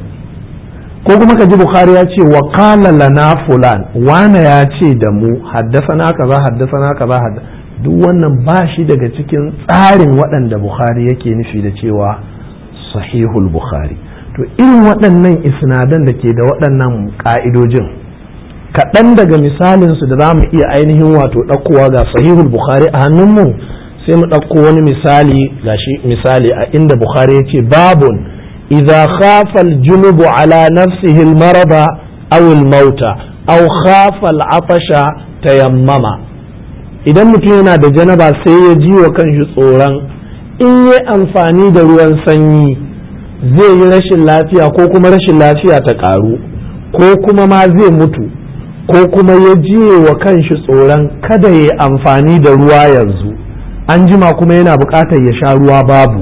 Ko kuma ka ji Bukhari ya ce wa qala lana fulan, wana ya ce da mu haddathana kaza duk wannan ba shi daga cikin tsarin waɗanda Bukhari yake nufi da cewa sahihul Bukhari. To irin waɗannan isnadan da ke da waɗannan ƙa'idojin kaɗan daga misalinsu da za mu iya ainihin wato ɗaukowa ga sahihul Bukhari a hannunmu, sai mu ɗauko wani misali gashi misali a inda Bukhari ya ce babun idza khafa al-junubu ala nafsihi al-marada aw al-mauta aw khafa al-atasha tayammama. Idan mutum yana da janaba sai ya ji wa kanshi tsoron in yi amfani da ruwan sanyi zai yi rashin lafiya ko kuma rashin lafiya ta ƙaru ko kuma ma zai mutu, ko kuma ya jiye wa kanshi tsoron kada ya yi amfani da ruwa yanzu an jima kuma yana buƙatar ya sha ruwa babu,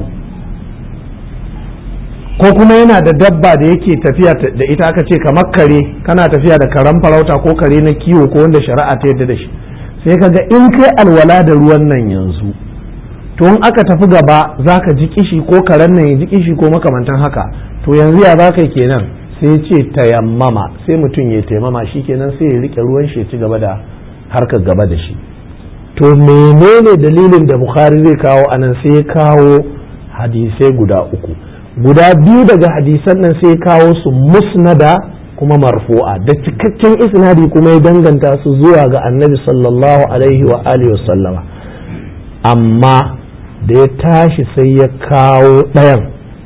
ko kuma yana da dabba da yake tafiya da ita aka ce kamar kare, kana tafiya da karen farauta ko kare na kiwo ko wanda shari'a ta yadda da shi, sai kaga in kai alwala da ruwan nan yanzu to in aka tafi gaba za ka ji kishi ko karen nan ya ji kishi ko makamantan haka, to yanzu ya za ka kenan sai ce tayammama, sai mutum ya taimama shi kenan sai ya rike ruwan shi ya ci gaba da harkar gaba da shi. To menene dalilin da Bukhari zai kawo anan? Sai ya kawo hadisai guda uku, guda biyu daga hadisan nan sai ya kawo su musnada kuma marfu'a da cikakken isnadi kuma ya danganta su zuwa ga annabi sallallahu alaihi wa alihi wa sallama. Amma da ya tashi sai ya kawo ɗayan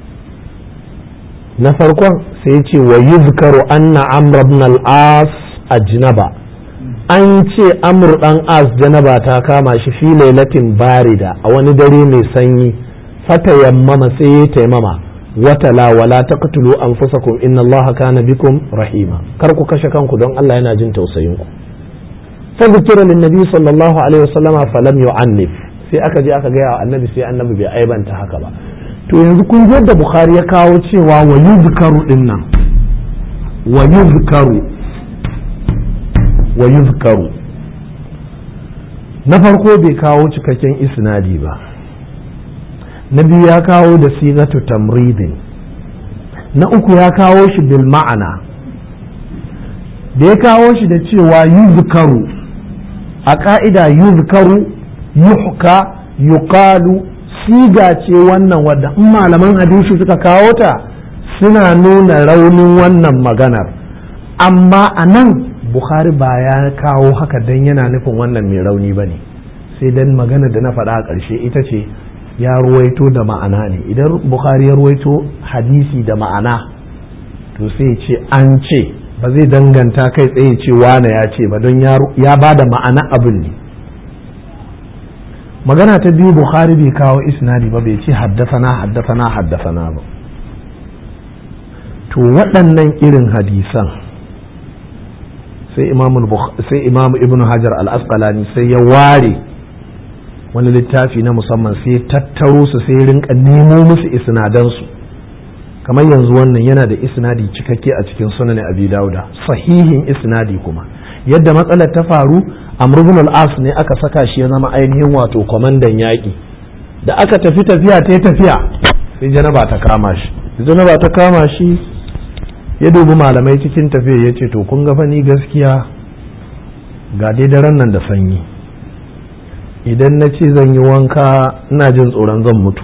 na farkon sai ya ce wa yuzkaru anna amr ibn al-as ajnaba, an ce amr dan as janaba ta kama shi fi lailatin barida a wani dare mai sanyi, fata yammama sai ya taimama, watala wala taqtulu anfusakum inna allaha kana bikum rahima, kar ku kashe kanku don Allah yana jin tausayin ku. fa zikira lin nabi sallallahu alaihi wasallama falam yu'annif, sai aka je aka gaya wa annabi sai annabi bai aibanta haka ba. To yanzu kun ji yadda Bukhari ya kawo cewa wa yuzkaru din nan wa yuzkaru na farko bai kawo cikakken isnadi ba, na biyu ya kawo da sigatu tamridin, na uku ya kawo shi bil ma'ana. Da ya kawo shi da cewa yuzkaru, a ka'ida yuzkaru yuhka yuqalu siga ce wannan wadda in malaman hadisi suka kawo ta suna nuna raunin wannan maganar, amma a nan Bukhari ba ya kawo haka dan yana nufin wannan mai rauni ba ne, sai dan magana da na faɗa a ƙarshe ita ce ya ruwaito da ma'ana ne. Idan Bukhari ya ruwaito hadisi da ma'ana to sai ce an ce, ba zai danganta kai tsaye ce wane ya ce ba, don ya ba da ma'ana abin ne. Magana ta biyu, Bukhari bai kawo isnadi ba, bai ce haddasana ba. To waɗannan irin hadisan sai Imam Ibn Hajar al-Asqalani sai ya ware wani littafi na musamman, sai tattaro su, sai rinka nemo musu isnadansu. Kamar yanzu wannan yana da isnadi cikakke a cikin Sunan Abi Dawuda, sahihin isnadi kuma. Yadda matsalar ta faru, Amr ibn al-As ne aka saka shi ya zama ainihin wato kwamandan yaƙi. Da aka tafiya sai janaba ta kama shi ya dubi malamai cikin tafiya ya ce to kun ga fani gaskiya ga dai daren nan da sanyi, idan na ce zan yi wanka ina jin tsoron zan mutu,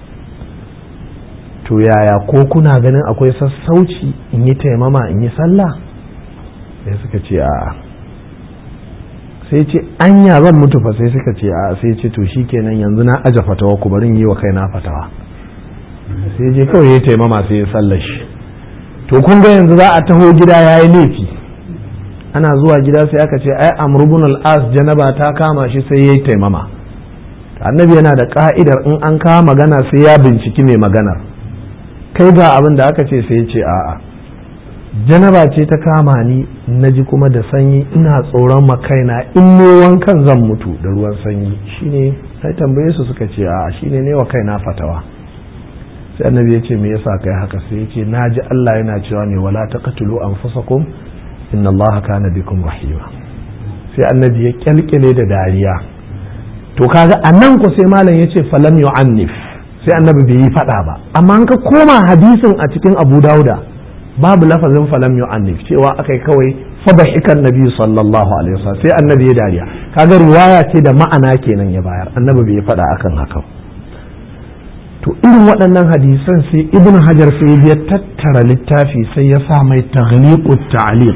to yaya ko kuna ganin akwai sassauci in yi taimama in yi sallah? sai suka ce a'a. sai ce anya zan mutu fa? sai suka ce a'a. sai ce to shikenan yanzu na aje fatawa ku bari yi wa kaina fatawa. sai je kawai ya taimama sai ya sallar shi. to kun ga yanzu za a taho gida yayi laifi, ana zuwa gida sai aka ce ai Amr ibn al-As janaba ta kama shi sai yayi taimama. Annabi yana da ka'idar in an kawo magana sai ya binciki mai maganar, kai ga abin da aka ce sai ya ce a'a, janaba ce ta kama ni, naji kuma da sanyi ina tsoron makaina in ne wankan zan mutu da ruwan sanyi, shine sai tambaye su suka ce a'a, shine ne wa kaina fatawa. sai annabi ya ce me yasa kai haka? sai ya ce naji Allah yana cewa ne wala taqtulu anfusakum inna Allaha kana bikum rahima. sai annabi ya kyalkyale da dariya. to kaga anan ko sai malam ya ce falam yu'annif, sai annabi bai yi fada ba. amma an ka koma hadisin a cikin Abu Dauda babu lafazin falam yu'annif, cewa akai kawai fadahikan nabi sallallahu alaihi wasallam, sai annabi ya dariya. kaga riwaya ce da ma'ana kenan ya bayar, annabi bai fada akan haka. to irin waɗannan hadisan sai Ibn Hajar sai ya tattara littafi sai ya sa mai taghliqut ta'liq.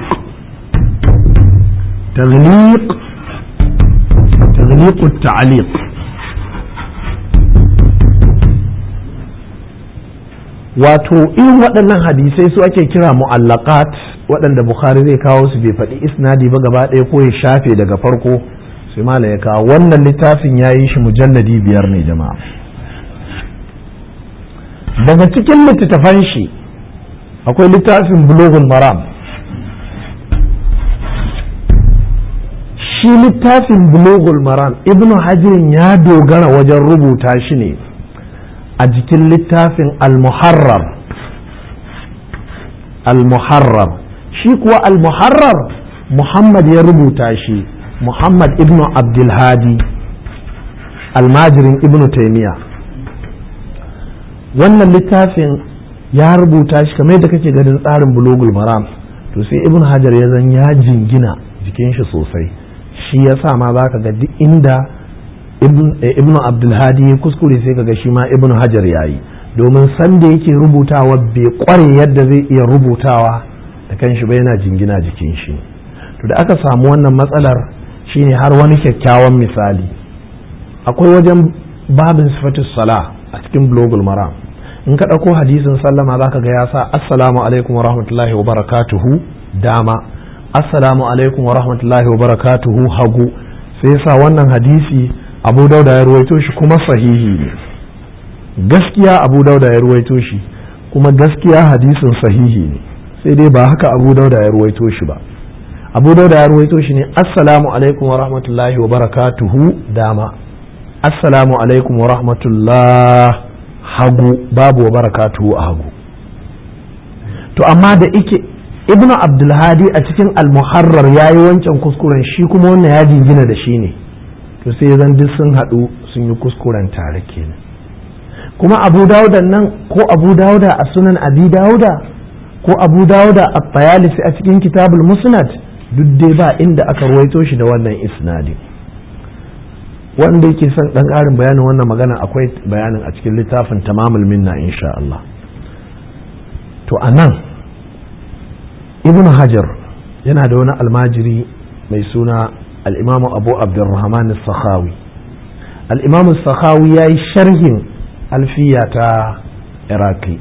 taghliqut ta'liq wato irin waɗannan hadisai su ake kira mu'allaqat, waɗanda Bukhari zai kawo su bai faɗi isnadi ba gaba ɗaya ko ya shafe daga farko, sai mala ya kawo. wannan littafin ya yi shi mujalladi 5 ne jama'a. daga cikin littattafan shi akwai littafin Bulughul Maram. shi littafin Bulughul Maram Ibn Hajar ya dogara wajen rubuta shi ne a jikin littafin Al-Muharrar. shi kuwa Al-Muharrar Muhammad ya rubuta shi, Muhammad ibn Abdul Hadi almajirin Ibn Taymiyyah. wannan littafin ya rubuta shi kamar yadda kake ganin tsarin Bulughul Maram, to sai Ibn Hajar ya zan ya jingina jikin shi sosai. shi yasa ma zaka ga duk inda Ibn Abdul Hadi ya kuskure sai kaga shi ma Ibn Hajar yayi, domin san da yake rubutawa bai kware yadda zai iya rubutawa da kanshi ba, yana jingina jikin shi. to da aka samu wannan matsalar shine har wani kyakkyawan misali akwai wajen babin sifatus sala a cikin Bulughul Maram. in ka ɗauko hadisin sallama zaka ga ya sa assalamu alaikum wa rahmatullahi wa barakatuhu dama, assalamu alaikum wa rahmatullahi wa barakatuhu hagu. sai sa wannan hadisi Abu Dauda ya ruwaito shi kuma sahihi ne. gaskiya Abu Dauda ya ruwaito shi kuma gaskiya hadisin sahihi ne, sai dai ba haka Abu Dauda ya ruwaito shi ba. Abu Dauda ya ruwaito shi ne assalamu alaikum wa rahmatullahi wa barakatuhu dama, assalamu alaikum wa rahmatullah hagu, babu wa barakatuhu a hagu. to amma da ike ibnu abdulhadi a cikin al-muharrar ya yi wancan kuskuren, shi kuma wannan ya jingina da shi ne, to sai zan duk sun haɗu sun yi kuskuren tare kenan. kuma abu dawuda nan ko abu dawuda a sunan abi dawuda ko abu dawuda a tayalisi a cikin kitabul musnad duk dai ba inda aka ruwaito shi da wannan isnadi. wanda yake son dan ƙarin bayanin wannan magana akwai bayanin a cikin littafin tamamul minna insha Allah. to anan ibnu hajar yana da wani almajiri mai suna al-imam abu abdurrahman as-sakhawi. al-imam as-sakhawi yayi sharhin alfiya ta iraki,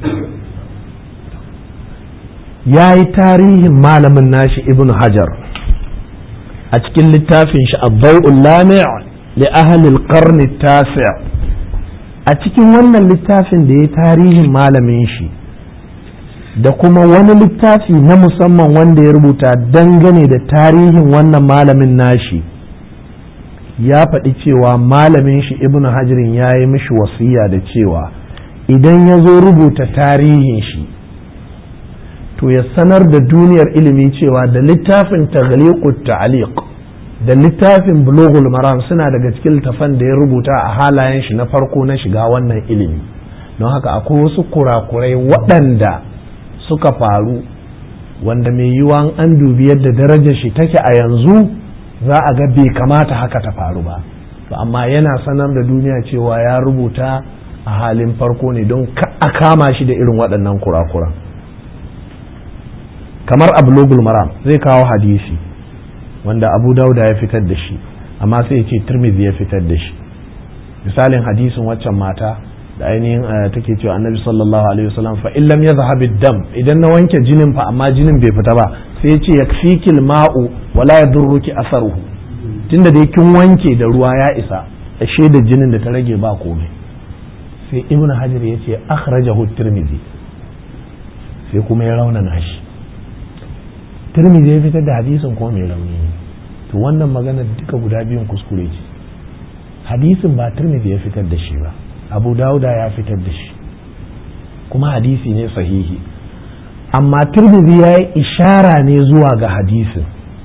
yayi tarihin malamin nashi ibnu hajar a cikin littafin shi ad-daw'ul lami' li ahli al-qarn at-tasi'. a cikin wannan littafin da yayi tarihin malamin shi da kuma wani littafi na musamman wanda ya rubuta dangane da tarihin wannan malamin nashi, ya faɗi cewa malamin shi ibn hajirin ya yi mishi wasiya da cewa idan ya zo rubuta tarihin shi to ya sanar da duniyar ilimi cewa da littafin taghliqut ta'liq da littafin bulughul maram suna daga cikin littafan da ya rubuta a halayen shi na farko na shiga wannan ilimi. don haka akwai wasu kurakurai waɗanda suka faru wanda mai yiwuwa an dubi yadda darajar shi take a yanzu za a ga bai kamata haka ta faru ba, to amma yana sanar da duniya cewa ya rubuta a halin farko ne don a kama shi da irin waɗannan kurakuran. kamar a bulugul maram zai kawo hadisi wanda abu dauda ya fitar da shi amma sai ya ce tirmidhi ya fitar da shi. misalin hadisin waccan mata da ainihin take cewa annabi sallallahu alaihi wasallam fa illam yadhhab ad-dam, idan na wanke jinin fa amma jinin bai fita ba, sai ya ce yakfikil ma'u wala yadurruki asaruhu, tunda dai kin wanke da ruwa ya isa, ashe da jinin da ta rage ba komai. sai ibnu hajar ya ce akhrajahu tirmidhi, sai kuma ya raunana shi. tirmidhi ya fitar da hadisin ko mai rauni ne, to wannan magana duka guda biyun kuskure ce. hadisin ba tirmidhi ya fitar da shi ba, abu dauda ya fitar da shi kuma hadisi ne sahihi, amma tirmidhi ya yi ishara ne zuwa ga hadisin.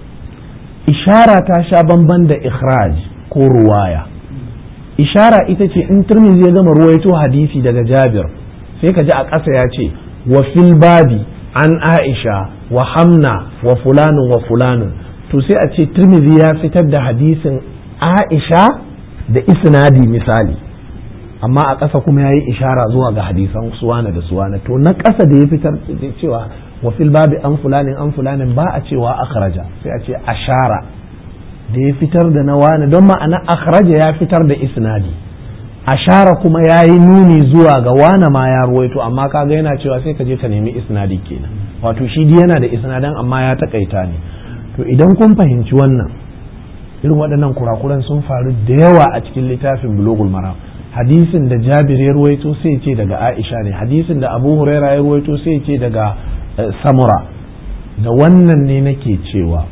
ishara ta sha bamban da ikhraj ko ruwaya. ishara ita ce in tirmidhi ya gama ruwaito hadisi daga jabir sai ka ji a ƙasa ya ce wa fil babi an aisha wa hamna wa fulanun wa fulanun, to sai a ce tirmidhi ya fitar da hadisin aisha da isnadi misali, amma a ƙasa kuma ya yi ishara zuwa ga hadisan suwana da suwana. to na ƙasa da ya fitar da cewa wa fil babi an fulanin ba a cewa akhraja, sai a ce ashara da ya fitar da na wani, don ma'ana akhraja ya fitar da isnadi, ashara kuma ya yi nuni zuwa ga wane ma ya ruwaito, amma kaga yana cewa sai ka je ka nemi isnadi kenan, wato shi yana da isnadan amma ya takaita ne. to idan kun fahimci wannan, irin waɗannan kurakuran sun faru da yawa a cikin littafin bulughul maram. hadisin da jabir ya ruwaito sai ce daga aisha ne, hadisin da abu huraira ya ruwaito sai ce daga samura. da wannan ne nake cewa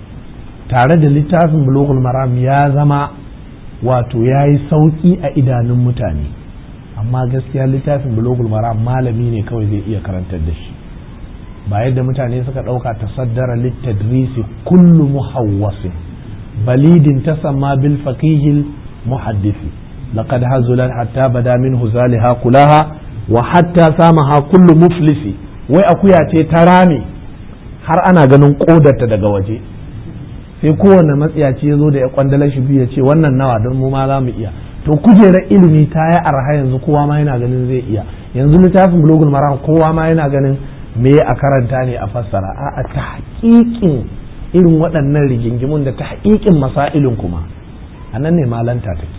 tare da littafin bulughul maram ya zama wato ya yi sauƙi a idanun mutane, amma gaskiya littafin bulughul maram malami ne kawai zai iya karantar da shi, ba yadda mutane suka ɗauka tasaddara littadrisi kullu muhawwasin balidin tasamma bil faqihil muhaddisi laqad hazulat hatta bada minhu zaliha kulaha wa hatta samaha kullu muflisi. wai akuya ce ta rame har ana ganin kodarta daga waje, sai kowane matsiyaci ya zo da ya kwandalar shi biyu ya ce wannan nawa don mu ma za mu iya. to kujerar ilimi ta yi arha yanzu, kowa ma yana ganin zai iya. yanzu littafin bulughul maram kowa ma yana ganin me a karanta ne a fassara, a tahqiqin irin waɗannan rigingimun da tahqiqin masailin kuma anan ne malanta take.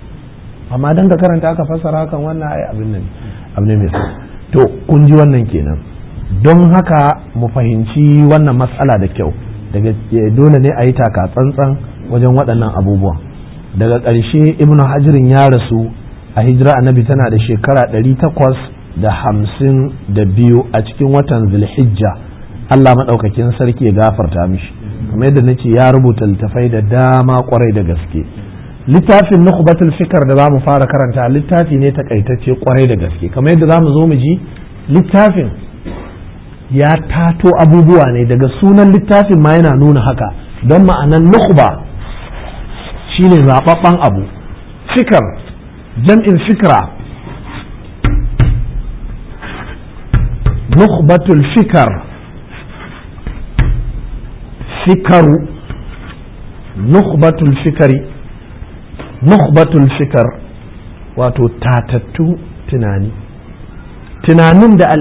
amma dan ka karanta aka fassara kan wannan ai abin nan abu ne mai to kun ji wannan kenan. don haka mu fahimci wannan matsala da kyau, daga dole ne a yi taka tsantsan wajen waɗannan abubuwan. daga ƙarshe ibnu hajirin ya rasu a hijira annabi tana da shekara 852 a cikin watan zulhijja. Allah maɗaukakin sarki ya gafarta mishi. kamar yadda nace ya rubuta littafai da dama kwarai da gaske. littafin nukhbatul fikr da zamu fara karanta littafi ne takaitacce kwarai da gaske, kamar yadda zamu zo mu ji littafin ya tato abubuwa ne daga sunan littafin ma yana nuna haka, don ma'anan nukhba shine zababban abu. Fikar jam'in fikra, nukhbatul fikar, fikaru, nukhbatul fikari, nukhbatul fikar wato tatattu tunani, tunanin da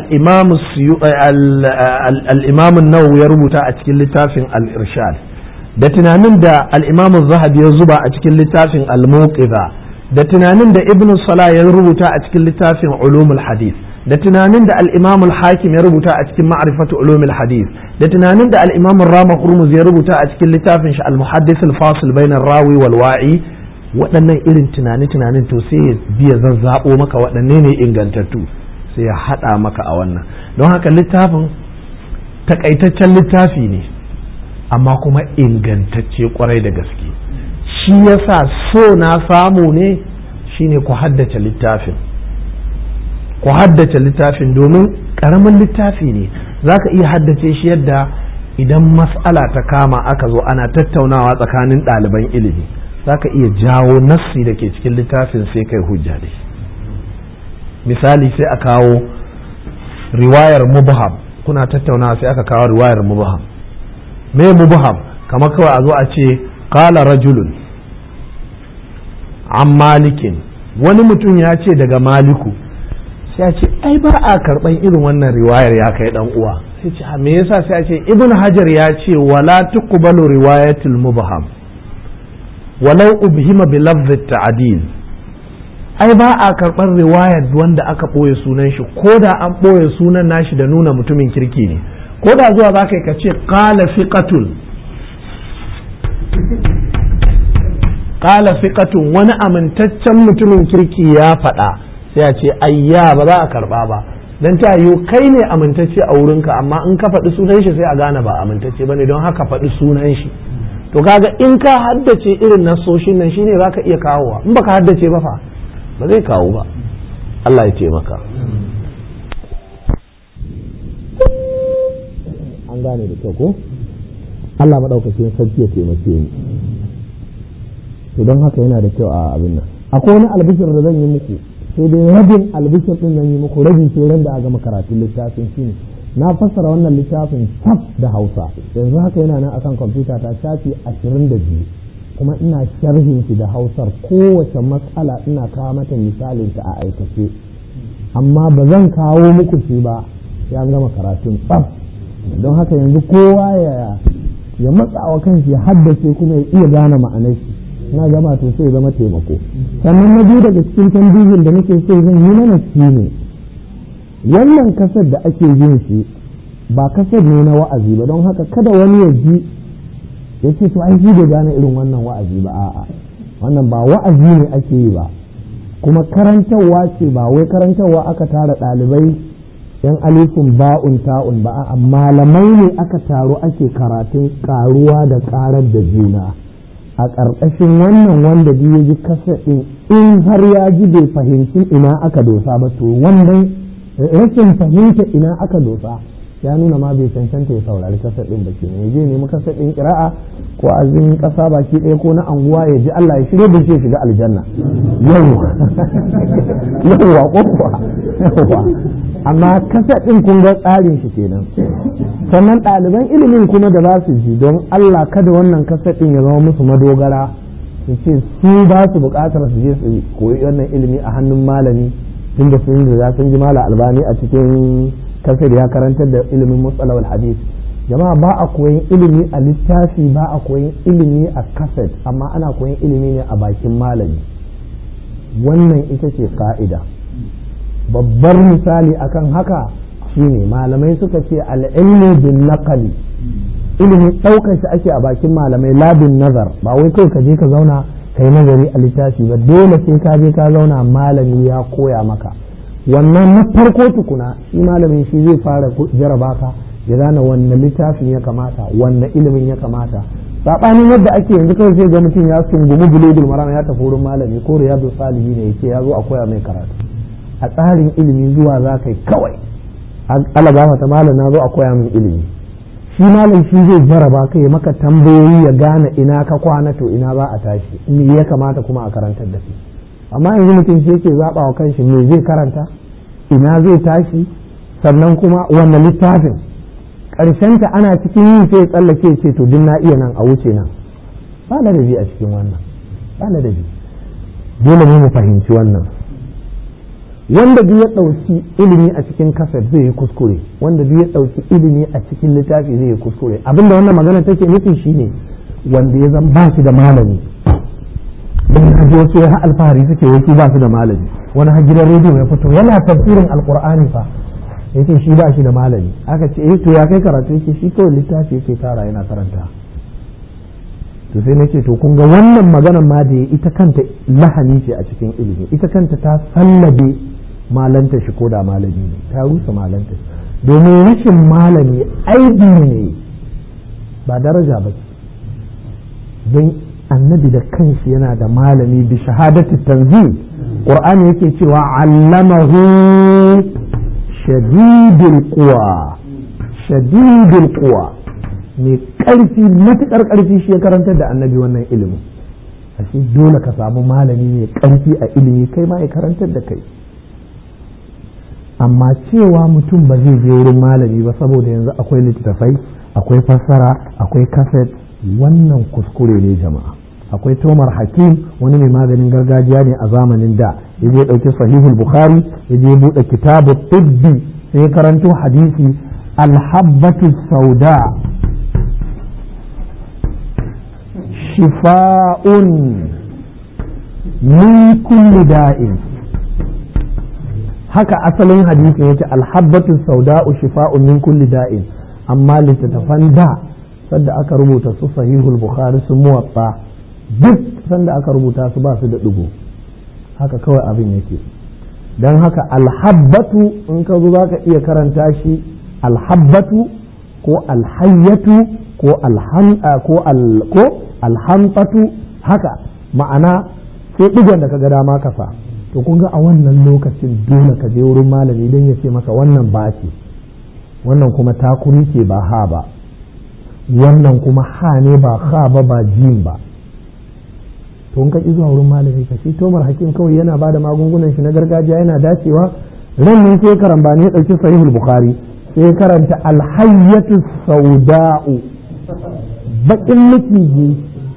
al'imamun Nawawi ya rubuta a cikin littafin al-irshad, da tunanin da al'imamun Zahabi ya zuba a cikin littafin al-muqiza, da tunanin da ibn Salah ya rubuta a cikin littafin ulumul hadith, da tunanin da al'imamul hakim ya rubuta a cikin ma'rifatu ulumul hadith, da tunanin da al'imamun Rama Hurmuz ya rubuta a cikin littafin shi al-muhaddis al-fasil bainar rawi wal wa'i. Waɗannan irin tunanin to sai ya biya zazzabo maka waɗanne ne ingantattu, sai ya haɗa maka a wannan. Don haka littafin takaitaccen littafi ne amma kuma ingantacce kwarai da gaske. Shi yasa so na samu ne shine ku haddace littafin, ku haddace littafin domin ƙaramin littafi ne, za ka iya haddace shi yadda idan mas'ala ta kama aka zo ana tattaunawa tsakanin ɗaliban ilimi, za ka iya jawo nassi da ke cikin littafin sai kai hujja da shi. Misali sai a kawo riwayar mubham, kuna tattaunawa sai aka kawo riwayar mubham. Me mubham? kamar kawai a zo a ce qala rajulun an malikin, wani mutum ya ce daga maliku, sai a ce ai ba a karban irin wannan riwayar ya kai dan uwa. sai ce me yasa? sai a ce ibn hajar ya ce wala tuqbalu riwayatul mubham walau ubhima bi lafzi ta'dil. ai ba a karɓar riwayar wanda aka ɓoye sunan shi, ko da an ɓoye sunan nashi da nuna mutumin kirki ne, ko da zuwa za ka ce qala fiqatun wani amintaccen mutumin kirki ya faɗa, sai a ce ayya ba za a karɓa ba, dan ta yiwu kai ne amintacce a wurinka, amma in ka faɗi sunan shi sai a gane ba amintacce bane, don haka faɗi sunan shi. to kaga in ka haddace irin nasoshin nan shine zaka iya kawowa, in baka haddace ba fa ba zai kawo ba. Allah ya ce maka. An gane da kyau ko? Allah madaukakin sarki ya taimake ni. To don haka yana da kyau a abin nan. Akwai wani albishir da zan yi muku, sai dai rabin albishir din zan yi muku, rabin sai ran da aka gama karatun littafin shine na fassara wannan littafin tab da Hausa, yanzu haka yana nan akan kwamfuta ta shafi 22, kuma ina sharhin shi da Hausar, kowace matsala ina kawo mata misalin ta a aikace, amma ba zan kawo muku shi ba sai an gama karatun tsaf. don haka yanzu kowa ya matsa wa kanshi ya haddace kuma ya iya gane ma'anar shi, na gama to sai zama taimako. Sannan na biyu daga cikin tambihin da nake so zan yi mana shi ne, wannan kasar da ake yin shi ba kasar ne na wa'azi ba, don haka kada wani ya ji ya ce to ai shi bai gane irin wannan wa'azi ba. a'a, wannan ba wa'azi ne ake yi ba, kuma karantarwa ce, ba wai karantarwa aka tara ɗalibai yan alifin ba'un ta'un ba, a'a malamai ne aka taro ake karatun karuwa da karar da juna. A ƙarƙashin wannan wanda ya ji kasar ɗin, in har ya ji bai fahimci ina aka dosa ba, to wannan rashin fahimta ina aka dosa ya nuna ma bai cancanta ya saurari kasar ɗin ba ke ne, je nemi kasar ɗin ƙira'a ko azumin ƙasa baki ɗaya ko na anguwa, ya ji Allah ya shirya da shi shiga aljanna. Yawwa yawwa, amma kasar ɗin kun ga tsarin shi kenan. Sannan ɗaliban ilimin kuma da za su ji, don Allah kada wannan kasar ɗin ya zama musu madogara, su ce su ba su buƙatar su je su koyi wannan ilimi a hannun malami, tunda sun riga sun ji Malam Albani a cikin kasar ya karantar da ilimin mustalah wal hadith. Jama'a ba a koyin ilimi a littafi, ba a koyin ilimi a kaset, amma ana koyin ilimi ne a bakin malami. Wannan ita ce ka'ida. Babbar misali akan haka shine malamai suka ce al-ilmu bin naqli, ilimi ɗaukar shi ake a bakin malamai, la bin nazar. Ba wai kawai ka je ka zauna kai nazari a littafi ba, dole sai ka je ka zauna malami ya koya maka. Wannan na farko tukuna shi malamin shi zai fara jaraba ka, ya gane wannan littafin ya kamata, wannan ilimin ya kamata. Sabanin yadda ake yanzu kawai sai ga mutum ya sungumi bulugul maram ya tafi wurin malami ko riyadu salihin ne yake ya zo a koya mai karatu. A tsarin ilimi zuwa za kai kawai Allah gafarta malam na zo a koya min ilimi, shi malam shi zai jaraba kai maka tambayoyi ya gane ina ka kwana to ina za a tashi, me ya kamata kuma a karantar da shi. Amma yanzu mutum shi yake zaɓa wa kanshi me zai karanta, ina zai tashi, sannan kuma wannan littafin ƙarshenta ana cikin yin sai tsallake ce to din na iya nan a wuce nan. Ba ladabi a cikin wannan, ba ladabi. Dole ne mu fahimci wannan. Wanda duk ya ɗauki ilimi a cikin kaset zai yi kuskure, wanda duk ya ɗauki ilimi a cikin littafi zai yi kuskure. Abinda wannan magana take nufi shine wanda ya zan ba shi da malami. Don haji wasu ya alfahari suke wasu ba su da malami. Wani gidan rediyo ya fito yana tafsirin alkur'ani fa yake shi ba shi da malami. Aka ce to ya kai karatu, yake shi kawai littafi yake tara yana karanta. To sai nake to kun ga wannan maganar ma da ita kanta lahani ce a cikin ilimi, ita kanta ta sallabe malanta shi ko da malami ne, ta rusa malanta shi. Domin rashin malami aibi ne ba daraja ba, don annabi da kanshi yana da malami bi shahadati tanzil. Qur'ani yake cewa allamahu shadidul quwa, shadidul quwa, mai ƙarfi matuƙar ƙarfi shi ya karantar da annabi wannan ilimin. Ashe dole ka samu malami mai ƙarfi a ilimi kai ma ya karantar da kai. Amma cewa mutum ba zai je wurin malami ba saboda yanzu akwai littattafai, akwai fassara, akwai kaset, wannan kuskure ne jama'a. Akwai Tomar Hakim, wani mai maganin gargajiya ne a zamanin da, ya je ɗauki Sahihul Bukhari, ya je buɗe kitabu tibbi, sai ya karanto hadisi alhabbatu sauda shifa'un min kulli da'in. Haka asalin hadisin yake alhabbatu sauda'u shifa'un min kulli da'in. Amma littattafan da sanda aka rubuta su Sahihul Bukhari su Muwatta, duk sanda aka rubuta su ba su da ɗigo, haka kawai abin yake. don haka alhabbatu in ka zo za ka iya karanta shi alhabbatu ko alhayyatu ko alhamfatu haka ma'ana sai digon da ka ga dama ka sa. To kun ga a wannan lokacin dole ka je wurin malami don ya ce maka wannan ba ce, wannan kuma takuri ce ba ha ba, wannan kuma ha ne ba ha ba ba jim ba. to in ka ƙi zuwa wurin malami ka shi Tomar Hakim kawai yana ba da magungunan shi na gargajiya yana dacewa. ran ne sai karamba ne ya ɗauki Sahihul Bukhari sai karanta alhayyatu sauda'u, baƙin maciji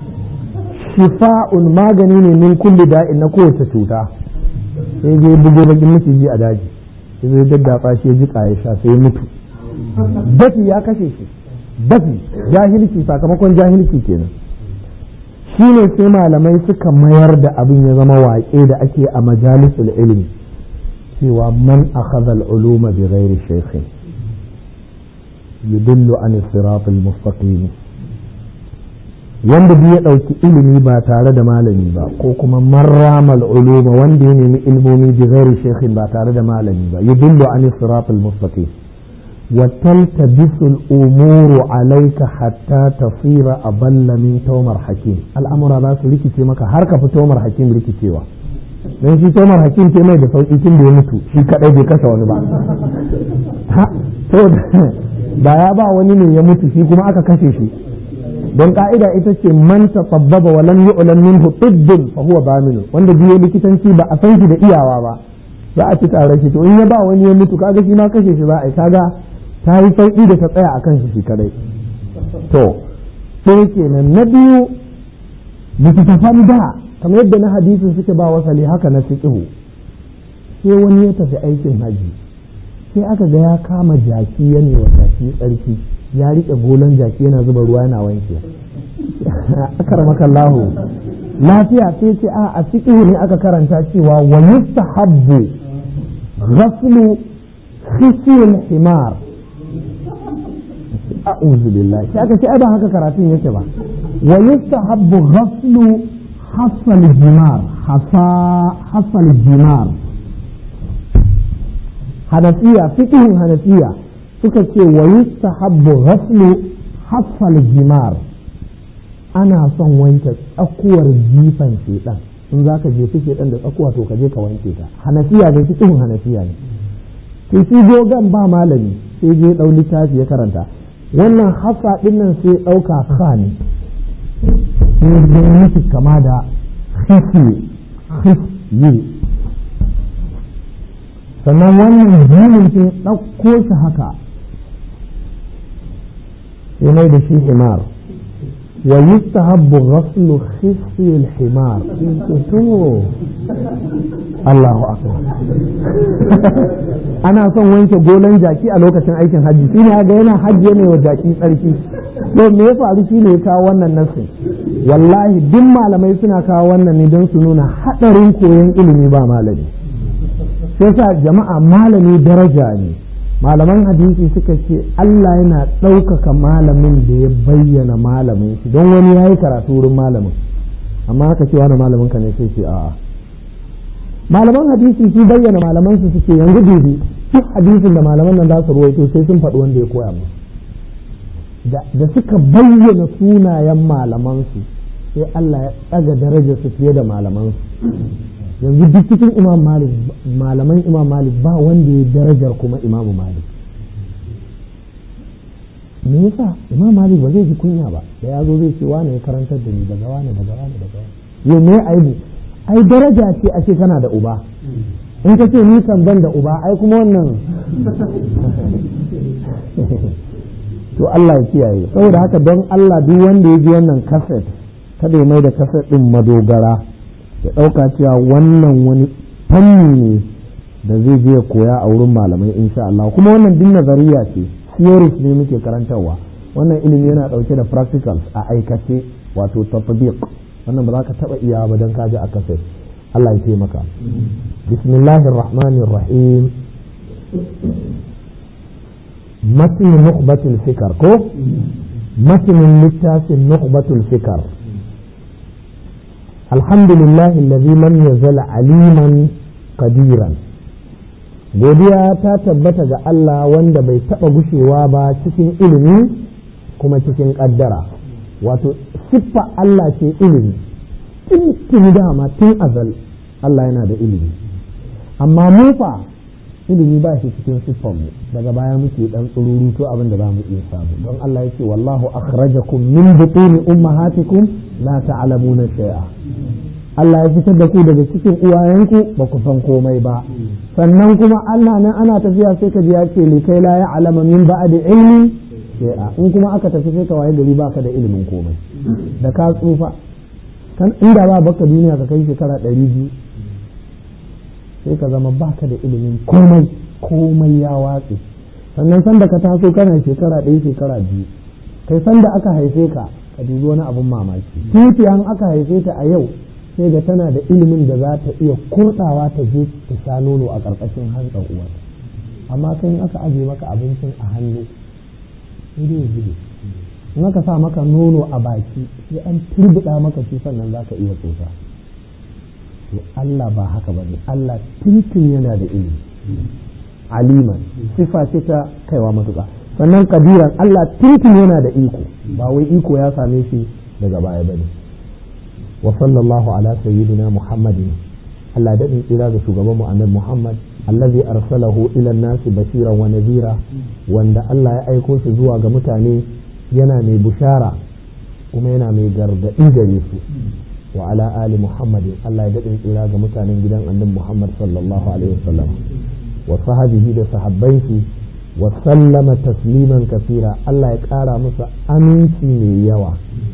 shifa'un magani ne min kulli da'in na kowace cuta. sai je bugo baƙin maciji a daji sai zai daddafa shi ya ji ya sha sai ya mutu. dafi ya kashe shi, dafi jahilci, sakamakon jahilci kenan. shi ne sai malamai suka mayar da abin ya zama waƙe da ake a majalisul ilmi cewa man akhadha al-uluma bi ghairi shaykhin yudillu an sirat al-mustaqim, wanda bi ya dauki ilimi ba tare da malami ba, ko kuma marrama al-uluma wanda ya nemi ilmomi bi ghairi shaykhin ba tare da malami ba, yudillu an sirat al-mustaqim وتلتبس الأمور عليك حتى تصير أضل من تومر حكيم. الأمر ذات لكي تيمك حركة في تومر حكيم لكي تيوا dan shi Tomar Hakim ke mai da sauki tun da ya mutu shi kadai bai kasa wani ba. To da ya ba wani ne ya mutu shi kuma aka kashe shi, don ka'ida ita ce man tasabbaba wa lam yu'lam minhu tibbun fa huwa bamin, wanda biyo likitanci ba a san shi da iyawa ba za a ci tare shi. To in ya ba wani ya mutu kaga shi ma kashe shi za a yi, kaga ta yi sauƙi da ta tsaya a kan shi kadai. To sai kenan na biyu littattafan da kamar yadda na hadisin suke ba wasali haka na fiqhu. sai wani ya tafi aikin haji sai aka ga ya kama jaki ya ne wa jaki tsarki, ya riƙe golan jaki yana zuba ruwa yana wanke. akramakallahu lafiya sai ce a fiqhu ne aka karanta cewa wa yustahabbu ghaslu khisyil himar. a'udhu billahi sai aka ce ai ba haka karatun yake ba. wa yustahabbu ghaslu hasal jimar, hasal jimar. hanafiya fiqhin hanafiya suka ce wa yustahabbu ghaslu hasal jimar, ana son wanke tsakuwar jifan shedan. in zaka jefi shedan da tsakuwa to ka je ka wanke ta. hanafiya da fiqhin hanafiya ne. to shi gogan ba malami sai je ɗau littafi ya karanta wannan hafsa ɗin nan sai ɗauka kha ne sai ya miki kama da khifyi sannan wannan jinin sai ɗauko shi haka sai mai da shi himar wa yustahabbu ghaslu khifyi al-himar to Allahu akbar ana son wanke golan jaki a lokacin aikin hajji shine ga yana hajji ne wa jaki tsarki to me ya faru shine ya kawo wannan nasu wallahi duk malamai suna kawo wannan ne don su nuna hadarin koyon ilimi ba malami sai sa jama'a malami daraja ne malaman hadisi suka ce Allah yana ɗaukaka malamin da ya bayyana malamin shi don wani ya yi karatu wurin malamin amma haka ce wani malamin ka ne sai ce a'a malaman hadisi su bayyana malaman su suke yanzu dubi duk hadisin da malaman nan za su ruwaito sai sun faɗi wanda ya koya musu da suka bayyana sunayen malaman su sai Allah ya ɗaga darajar su fiye da malaman su yanzu duk cikin imam malik malaman imam malik ba wanda ya darajar kuma imamu malik me yasa imam malik ba zai ji kunya ba da ya zo zai ce wane ya karantar da ni daga wane yau me aibu ai daraja ce a ce kana da uba in ka ce ni kan ban da uba ai kuma wannan to Allah ya kiyaye saboda haka don Allah duk wanda ya ji wannan kaset kada ya mai da kaset din madogara ya ɗauka cewa wannan wani fanni ne da zai je ya koya a wurin malamai insha Allah kuma wannan din nazariya ce theories ne muke karantarwa wannan ilimi yana ɗauke da practicals a aikace wato tatbiq wannan ba za ka taɓa iya ba don kaji a kasai Allah ya taimaka bismillahir rahmanir rahim matn nukhbatul fikr ko matn littafin nukhbatul fikr alhamdulillahi alladhi lam yazal aliman qadiran godiya ta tabbata ga Allah wanda bai taɓa gushewa ba cikin ilimi kuma cikin ƙaddara wato siffa Allah ce ilimi tun dama tun azal Allah yana da ilimi amma mu fa ilimi ba shi cikin siffanmu daga baya muke dan tsururuto abin da za mu iya samu don Allah yake wallahu akhrajakum min butuni ummahatikum la ta'lamuna shay'a Allah ya fitar da ku daga cikin uwayenku ba ku san komai ba sannan kuma Allah nan ana tafiya sai ka ji ya ce likai la ya'lamu min ba'di ilmi shay'a in kuma aka tafi sai ka waye gari baka da ilimin komai da ka tsufa kan inda ba baka duniya ka kai shekara 200 sai ka zama baka da ilimin komai ya watse sannan sanda ka taso kana shekara 1 shekara 2 kai sanda aka haife ka ka dubi wani abun mamaki tutiyan aka haife ta a yau sai ga tana da ilimin da za ta iya kurɗawa ta je ta sha nono a ƙarƙashin hantsar uwar amma kai aka aje maka abincin a hannu sai dai zube in aka sa maka nono a baki sai an turbuɗa maka shi sannan za ka iya tsotsa to Allah ba haka ba ne Allah tuntun yana da ilimi aliman sifa ce ta kaiwa matuƙa sannan kabiran Allah tuntun yana da iko ba wai iko ya same shi daga baya ba ne wa sallallahu ala sayyidina muhammadin Allah daɗin tsira ga shugabanmu annabi Muhammad allazi arsalahu ila nasi bashiran wa nadhira wanda Allah ya aiko shi zuwa ga mutane yana mai bushara kuma yana mai gargaɗi gare su wa ala ali muhammadin Allah ya daɗin tsira ga mutanen gidan annabi Muhammad sallallahu alaihi wasallam wa sahabihi da sahabbai shi wa sallama tasliman kafira Allah ya ƙara musu aminci mai yawa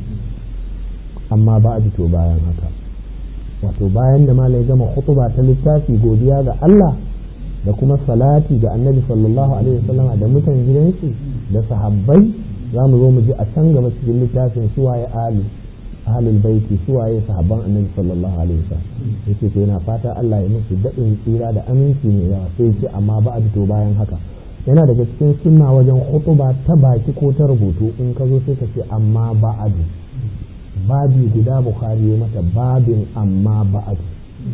amma ba a to bayan haka wato bayan da malai gama khutuba ta littafi godiya ga Allah da kuma salati ga annabi sallallahu alaihi wasallam da mutan gidan shi da sahabbai za mu zo mu ji a can gaba cikin littafin suwaye ahlul baiti suwaye sahabban annabi sallallahu alaihi wasallam yace to yana fata Allah ya musu daɗin tsira da aminci ne yawa sai ce amma ba a to bayan haka yana daga cikin sunna wajen khutuba ta baki ko ta rubutu in ka zo sai ka ce amma ba'adu babi guda bukhari ya mata babin amma ba'adu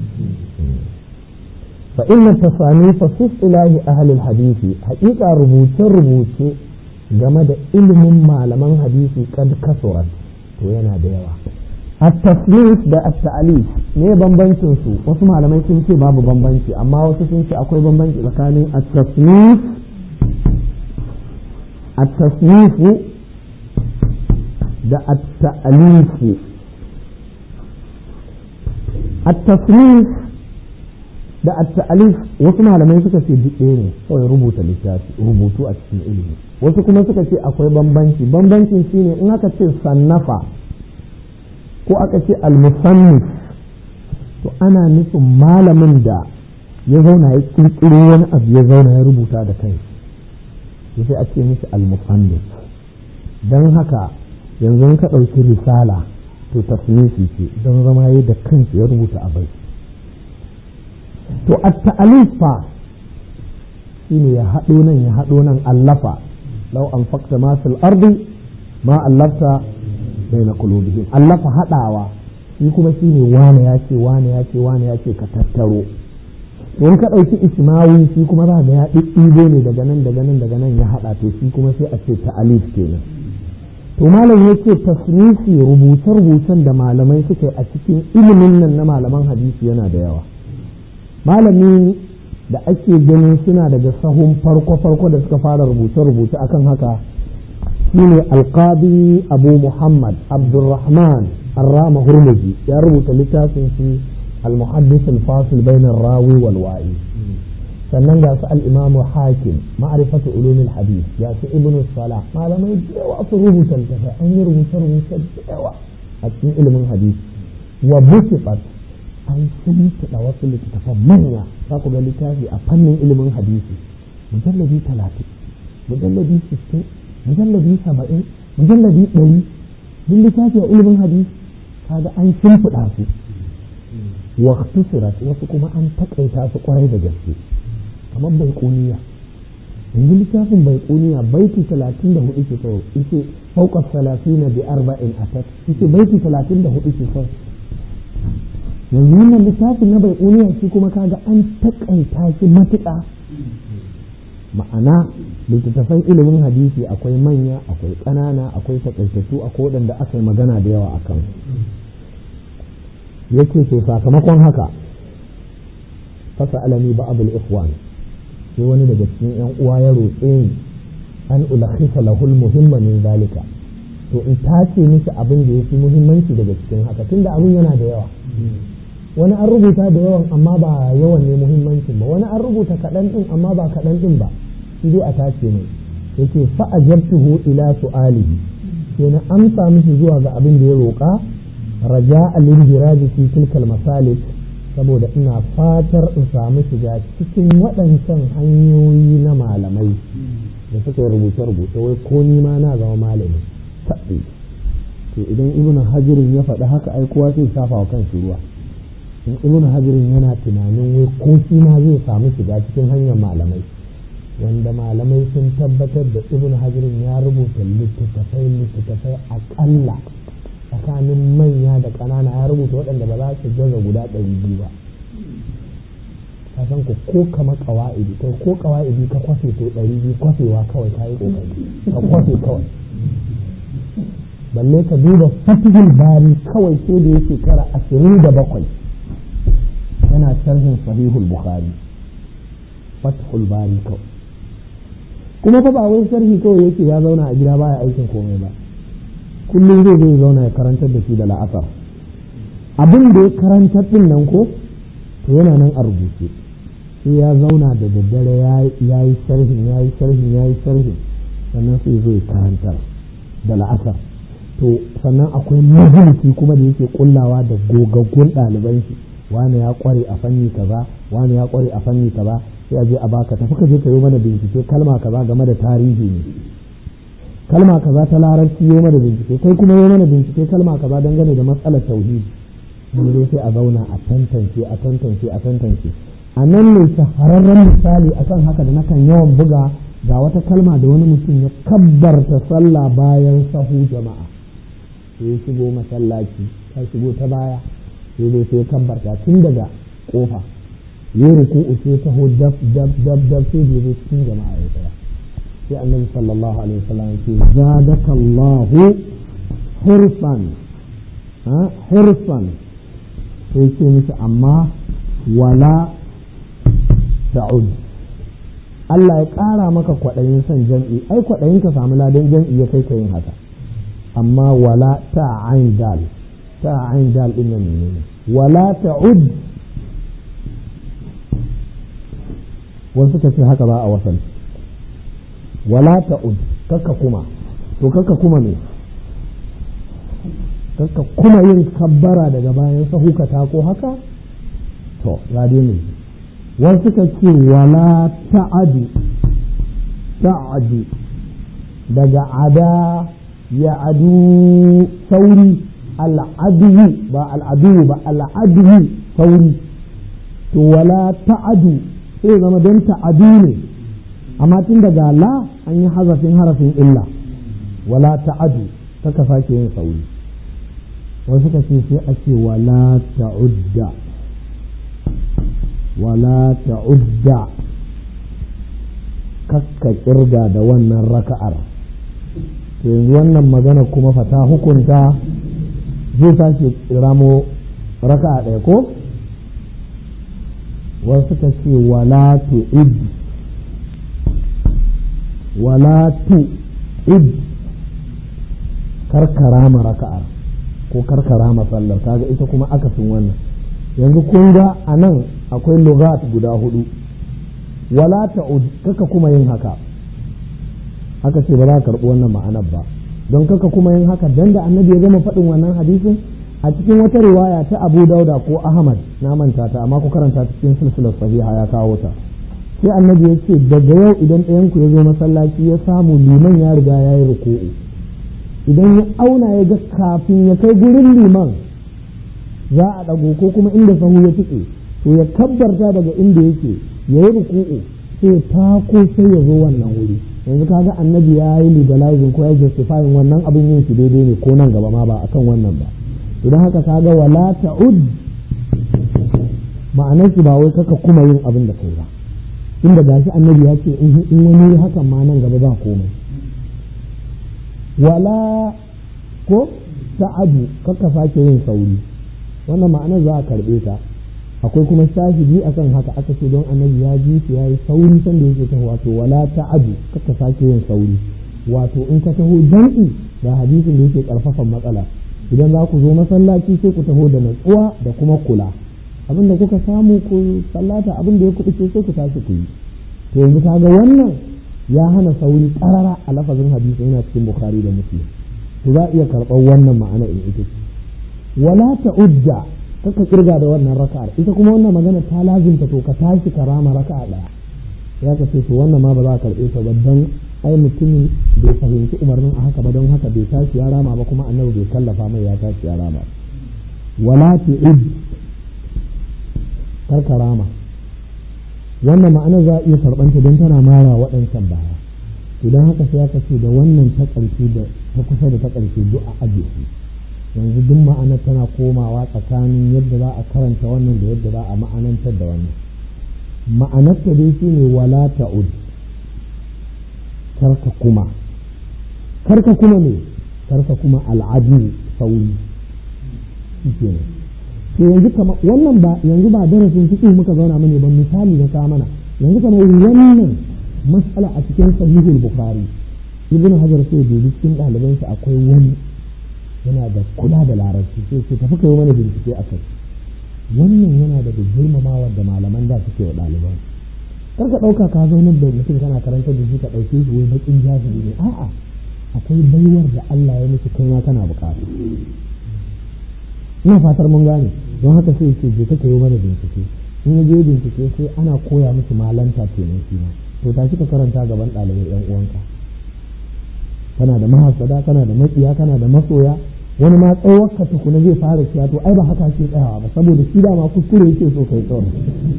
fa inna tasanifa fi ilahi ahli hadisi haƙiƙa rubuce game da ilimin malaman hadisi kad kasurat to yana da yawa at-tasnif da at-ta'alif ne bambancin su? Wasu malamai sun ce babu bambanci, amma wasu sun ce akwai bambanci tsakanin at-tasnif da at-ta'alif. at-tasnif da at-ta'alif wasu malamai suka ce duk ɗaya ne, kawai rubuta littafi, rubutu a cikin ilimi. Wasu kuma suka ce akwai bambanci. Bambancin shine in aka ce sannafa ko aka ce al-musannif, to ana nufin malamin da ya zauna ya kirkiro wani abu ya zauna ya rubuta da kai, sai a ce mishi al-musannif. don haka yanzu ka ɗauki risala to tasnifi ce, don zama yi da kansa ya rubuta abai. to at-ta'alif fa shine ya haɗo nan ya haɗo nan, allafa law anfaqta ma fil ardi ma allafta baina qulubihim. allafa haɗawa shi kuma shine wane ya ce wane ya ce wane ya ce ka tattaro. don ka ɗauki ismawi shi kuma za ga ya ɗiɗɗigo ne daga nan daga nan daga nan ya haɗa, to shi kuma sai a ce ta'alif kenan. to malam ya ce tasnifi rubuce-rubucen da malamai suka yi a cikin ilimin nan na malaman hadisi yana da yawa. malami da ake ganin suna daga sahun farko-farko da suka fara rubuce-rubuce akan haka shine alqadi abu muhammad abdurrahman arrama hurmuzi, ya rubuta littafin shi المحدث الفاصل بين الراوي والواعي. sannan ga su al-imam hakim ma'rifatu ulumil hadith, ga su ibn salah, malamai da yawa su rubuta littafai, an yi rubuce da yawa a cikin ilimin hadisi. wa busifat an shimfiɗa wasu littattafan manya, za ku ga littafi a fannin ilimin hadisi mujalladi 30, mujalladi 60, mujalladi 70, mujalladi 100, duk littafi a ilimin hadisi kaga an shimfiɗa su. واختصرت wasu kuma an takaita su kwarai da gaske, kamar baiquniya. yanzu littafin baiquniya baiti 34 ke so, yace fawqa 30 bi 40 atat, yace baiti 34 ke so. yanzu wannan littafin na baiquniya shi kuma kaga an takaita shi matuƙa. ma'ana littattafan ilimin hadisi akwai manya, akwai ƙanana, akwai takaitattu, akwai waɗanda aka yi magana da yawa akan. yake to sakamakon haka fasa alami ba abul ikhwan, sai wani daga cikin yan uwa ya roƙe ni an ulakhisa lahul muhimma min zalika, to in tace miki abin da yafi muhimmanci daga cikin haka, tunda abin yana da yawa. wani an rubuta da yawan amma ba yawan ne muhimmancin ba, wani an rubuta kaɗan ɗin amma ba kaɗan ɗin ba, shi dai a tace ne. yake fa ajabtuhu ila su'alihi, sai na amsa mishi zuwa ga abin da ya roƙa. raja al-indiraj fi tilkal masalik, saboda ina fatar in samu shiga cikin waɗancan hanyoyi na malamai da suka yi rubuce-rubuce, wai ko ni ma na zama malami. taɓe to idan ibnu hajirin ya faɗi haka ai kowa sai shafa wa kanshi ruwa. in ibnu hajirin yana tunanin wai ko shi ma zai samu shiga cikin hanyar malamai, wanda malamai sun tabbatar da ibnu hajirin ya rubuta littattafai aƙalla tsakanin manya da ƙanana, ya rubuta waɗanda ba za su gaza guda 200 ba. ka san ko kama ƙawa'idi, kai ko ƙawa'idi ka kwafe to 200 kwafewa kawai ka yi ƙoƙari ka kwafe kawai. balle ka duba fatihul bari kawai sai da ya shekara 27 yana sharhin sahihul bukhari. fatihul bari kawai kuma fa ba wai sharhi kawai yake ya zauna a gida baya aikin komai ba, kullum zai zauna ya karantar da shi da la'asar. abin da ya karantar din nan ko to yana nan a rubuce, sai ya zauna da daddare ya yi sharhin sannan sai zo ya karantar da la'asar. to sannan akwai majalisi kuma da yake kullawa da gogaggun ɗaliban shi, wani ya kware a fanni kaza, wani ya kware a fanni kaza, sai a je a baka tafi ka je ka yi mana bincike kalma kaza game da tarihi ne, kalma kaza ta larabci yi mana bincike, kai kuma yi mana bincike kalma kaza dangane da matsalar tauhidi. yanzu sai a zauna a tantance. a nan ne shahararren misali akan haka da nakan yawan buga, ga wata kalma da wani mutum ya kabbarta sallah bayan sahu jama'a, sai ya shigo masallaci, ta shigo ta baya, sai kabbarta tun daga kofa, ya ruku'u sai taho dab sai ya zo cikin jama'a ya tsaya. sai annabi sallallahu alaihi wasallam ce zadakallahu hirsan, hirsan sai ce mishi amma wala ta'ud Allah ya ƙara maka kwaɗayin son jam'i ai kwaɗayin ka samu ladan jam'i ya kai ka yin haka amma wala ta'ain dal ɗin nan ne wala ta'ud wasu suka ce haka ba a wasan wala ta'ud kakka kuma to kakka kuma ne kakka kuma yin kabbara daga bayan sahu ka tako haka to ya ne wasu suka ce wala ta'adu daga ada ya adu sauri al'adu ba al'adu sauri to wala ta'adu sai zama don ta'adu ne amma tun daga la an yi hazafin harafin illa wala ta'adu kaka sake yin sauri wasu suka ce sai a ce wala ta'udda kakka kirga da wannan raka'ar to yanzu wannan magana kuma fata hukunta zai sake ramo raka'a ɗaya ko wasu suka ce wala tu'id karkara ma raka'ar ko karkara ma sallar kaga ita kuma akasin wannan yanzu kun ga anan akwai lugat guda hudu wala ta'ud kaka kuma yin haka aka ce ba za ka karɓi wannan ma'anar ba don kaka kuma yin haka dan da annabi ya gama faɗin wannan hadisin a cikin wata riwaya ta Abu Dauda ko Ahmad na manta ta amma ku karanta cikin silsilar sahiha ya kawo ta sai annabi ya ce daga yau idan ɗayan ku ya zo masallaci ya samu liman ya riga ya yi ruku'u idan ya auna ya ga kafin ya kai gurin liman za a ɗago ko kuma inda sahu ya tike to ya kabbarta daga inda yake ya yi ruku'u sai ya tako sai ya zo wannan wuri yanzu kaga annabi ya yi legalizing ko ya justifying wannan abin yin shi daidai ne ko nan gaba ma ba akan wannan ba idan haka kaga wala ta'ud ma'anar shi ba wai kaka kuma yin abin da kai ba inda gashi annabi ya ce in wani hakan ma nan gaba ba komai wala ko ta'adu kaka sake yin sauri wannan ma'anar za a karbe ta akwai kuma shahidi akan haka aka ce don annabi ya ji shi yayi sauri sanda yake taho wato wala ta'adu kaka sake yin sauri wato in ka taho jam'i da hadisin da yake karfafan matsala idan za ku zo masallaci sai ku taho da natsuwa da kuma kula abinda kuka samu ku sallata abinda ya kuɗi sai ku tashi ku yi to yanzu kaga wannan ya hana sauri karara a lafazin hadisi yana cikin Bukhari da Muslim to za a iya karɓar wannan ma'ana in ita ce wala ta'udda kaka kirga da wannan raka'ar ita kuma wannan magana ta lazimta to ka tashi ka rama raka'a daya ya ka ce to wannan ma ba za ka karɓe ta ba dan ai mutumin bai fahimci umarnin a haka ba don haka bai tashi ya rama ba kuma annabi bai kallafa mai ya tashi ya rama wala tu'id karka rama wannan ma'anar za a iya karɓanta don tana mara waɗancan baya idan haka sai aka ce da wannan ta ƙarshe da ta kusa da ta ƙarshe duk a ajiye su yanzu duk ma'anar tana komawa tsakanin yadda za a karanta wannan da yadda za a ma'anantar da wannan ma'anar ta dai shine wala ta'ud karka kuma ne karka kuma al'adu sauri shi ne to yanzu kama wannan ba yanzu ba darasin fiqh muka zauna mane ban misali na ka mana yanzu kamar wannan mas'ala a cikin sahihul bukhari ibnu hajar sai da cikin ɗaliban shi akwai wani yana da kula da larabci sai ce tafi kai mana bincike akai wannan yana da girmamawa da malaman da suke wa ɗaliban kar ka ɗauka ka zaunar da mutum kana karanta da shi ka ɗauke shi wai baƙin jahili ne a'a akwai baiwar da Allah ya miki kai ma kana buƙata ina fatar mun gane don haka sai ce je ka yi mana bincike in ya je bincike sai ana koya musu malanta kenan shi ma to tashi ka karanta gaban ɗalibai ɗan uwanka kana da mahasada kana da matsiya kana da masoya wani ma tsawon ka tukuna zai fara ciya to ai ba haka ke tsayawa ba saboda shi da ma kuskure yake so kai tsawon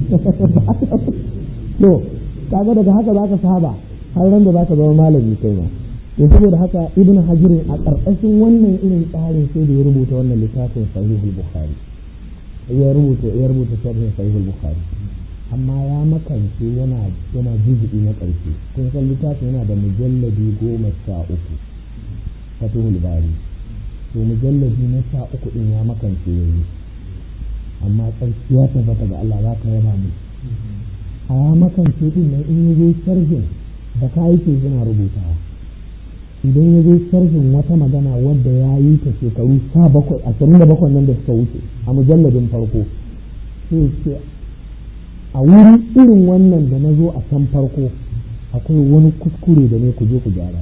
to kaga daga haka zaka saba har ran da zaka zama malami kai ma to saboda haka ibn hajar a karkashin wannan irin tsarin sai da ya rubuta wannan littafin sahihul bukhari ya rubuta sharhin sahihul bukhari amma ya makance yana juz'i na ƙarshe kun san littafin yana da mujalladi 13 fatihul bari to mujallabi na 13 din ya makance yayi amma tsarki ya tabbata ga Allah za ka yaba mu a ya makance din nan in yazo sharhin da kai ke suna rubutawa idan yazo sharhin wata magana wadda ya yi ta shekaru 27 nan da suka wuce a mujallabin farko sai ce a wurin irin wannan da na zo a can farko akwai wani kuskure da ne ku je ku gyara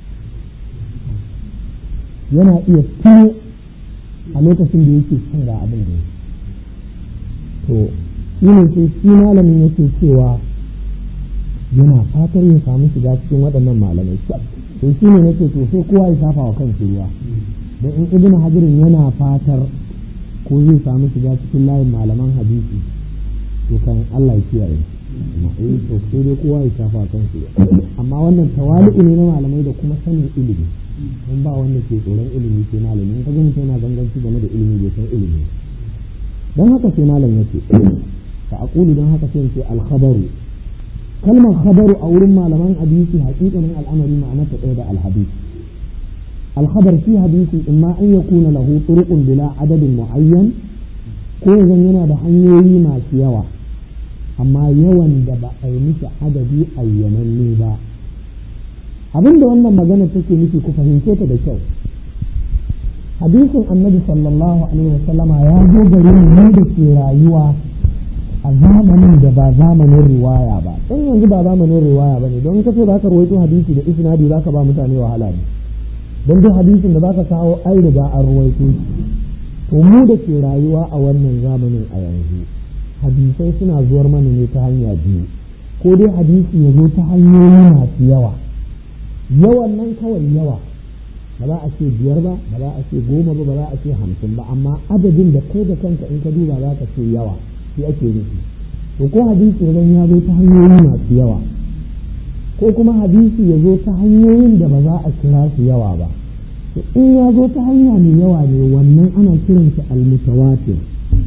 yana iya tuno a lokacin da yake son ga abin da to shi ne sai shi malamin yake cewa yana fatar ya samu shiga cikin waɗannan malamai to shi ne nake to sai kowa ya shafa wa kansa ruwa don in ibnu hajirin yana fatar ko zai samu shiga cikin layin malaman hadisi to kan Allah ya kiyaye to sai dai kowa ya shafa wa kansa amma wannan tawali'u ne na malamai da kuma sanin ilimi don ba wanda ke tsoron ilimi sai malami in ka gani yana ganganci game da ilimi bai san ilimi don haka sai malam yake fa aqulu don haka sai ce al-khabaru kalmar khabaru a wurin malaman hadisi haƙiƙanin al'amari ma'anar ta ɗaya da al-hadith al-khabar fi hadisi imma an yakuna lahu turuqun bila adadin muayyan ko yanzu yana da hanyoyi masu yawa amma yawan da ba a yi miki adadi ayyananne ba abinda wannan magana take nufi ku fahimce ta da kyau hadisin annabi sallallahu alaihi wasallama ya zo gare mu da ke rayuwa a zamanin da ba zamanin riwaya ba dan yanzu ba zamanin riwaya bane don kace za ka rawaito hadisi da isnadi za ka ba mutane wahala ne don duk hadisin da za ka kawo ai riga an rawaito to mu da ke rayuwa a wannan zamanin a yanzu hadisai suna zuwar mana ne ta hanya biyu ko dai hadisi ya zo ta hanyoyi masu yawa yawan nan kawai yawa ba za a ce 5 ba ba za a ce 10 ba ba za a ce 50 ba amma adadin da kai da kanka in ka duba za ka ce yawa shi ake nufi to ko hadisi idan ya zo ta hanyoyi masu yawa ko kuma hadisi ya zo ta hanyoyin da ba za a kira su yawa ba to in ya zo ta hanya mai yawa ne wannan ana kiran shi al-mutawatir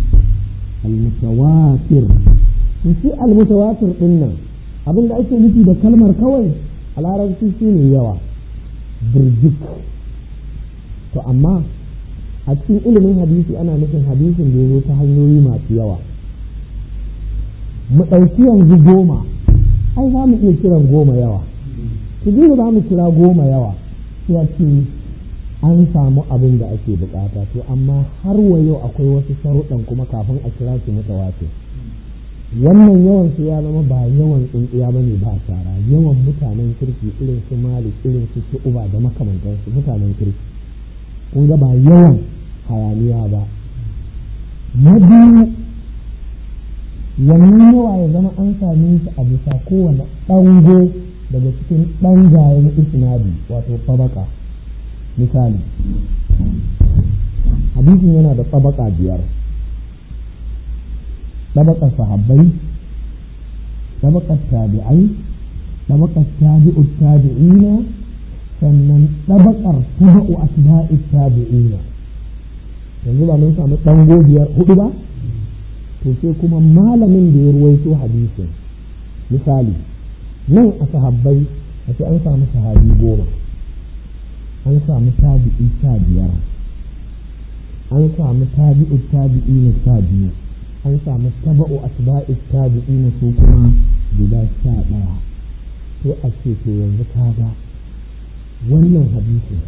to shi al-mutawatir din nan abin da ake nufi da kalmar kawai a larabci shi ne yawa birjik to amma a cikin ilimin hadisi ana nufin hadisin da ya zo ta hanyoyi masu yawa mu ɗauki yanzu 10 ai za mu iya kiran 10 yawa ku ji za mu kira 10 yawa ya ce an samu abin da ake bukata to amma har wa yau akwai wasu sharuɗan kuma kafin a kira su mutawatir wannan yawan su ya zama ba yawan tsuntsiya bane ba tara yawan mutanen kirki irin su Malik irin su Uba da makamantansu mutanen kirki kun ga ba yawan hayaniya ba na biyu wannan yawa ya zama an same shi a bisa kowane ɗango daga cikin ɗangayen isnadi wato tabaka misali hadisin yana da tabaka 5 tabakar sahabbai tabakar tabi'ai tabakar tabi'ut tabi'ina sannan tabakar tabi'u atba'it tabi'ina yanzu ba mun samu ɗango 4 ba to sai kuma malamin da ya ruwaito hadisin misali nan a sahabbai a ce an samu sahabi 10 an samu tabi'i 15 an samu tabi'ut tabi'ina 12 an samu taba'u atba'it tabi'ina su kuma guda 11 to a ce to yanzu kaga wannan hadisin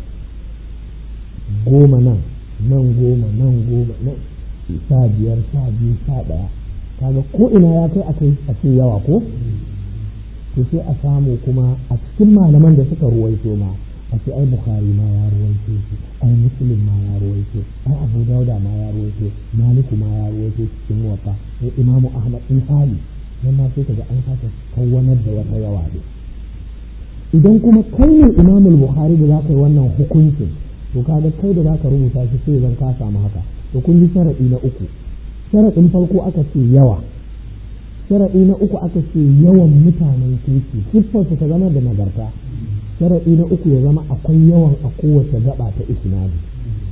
10 nan 10 nan 15 12 11 kaga ko ina ya kai a ce yawa ko to sai a samu kuma a cikin malaman da suka ruwaito ma a ce ai Bukhari ma ya ruwaito shi ai Muslim ma ya ruwaito ai Abu Dawud ma ya ruwaito Malik ma ya ruwaito cikin Muwatta sai Imam Ahmad bin Hanbal dan ma sai kaga an saka kawwanar da wata yawa ne idan kuma kai ne Imam Bukhari da zaka yi wannan hukuncin to kaga kai da zaka rubuta shi sai zan ka samu haka to kun ji sharadi na uku sharadin farko aka ce yawa sharaɗi na uku aka ce yawan mutanen kirki siffarsa ta zama da nagarta sharaɗi na uku ya zama akwai yawan a kowace gaba ta isnadi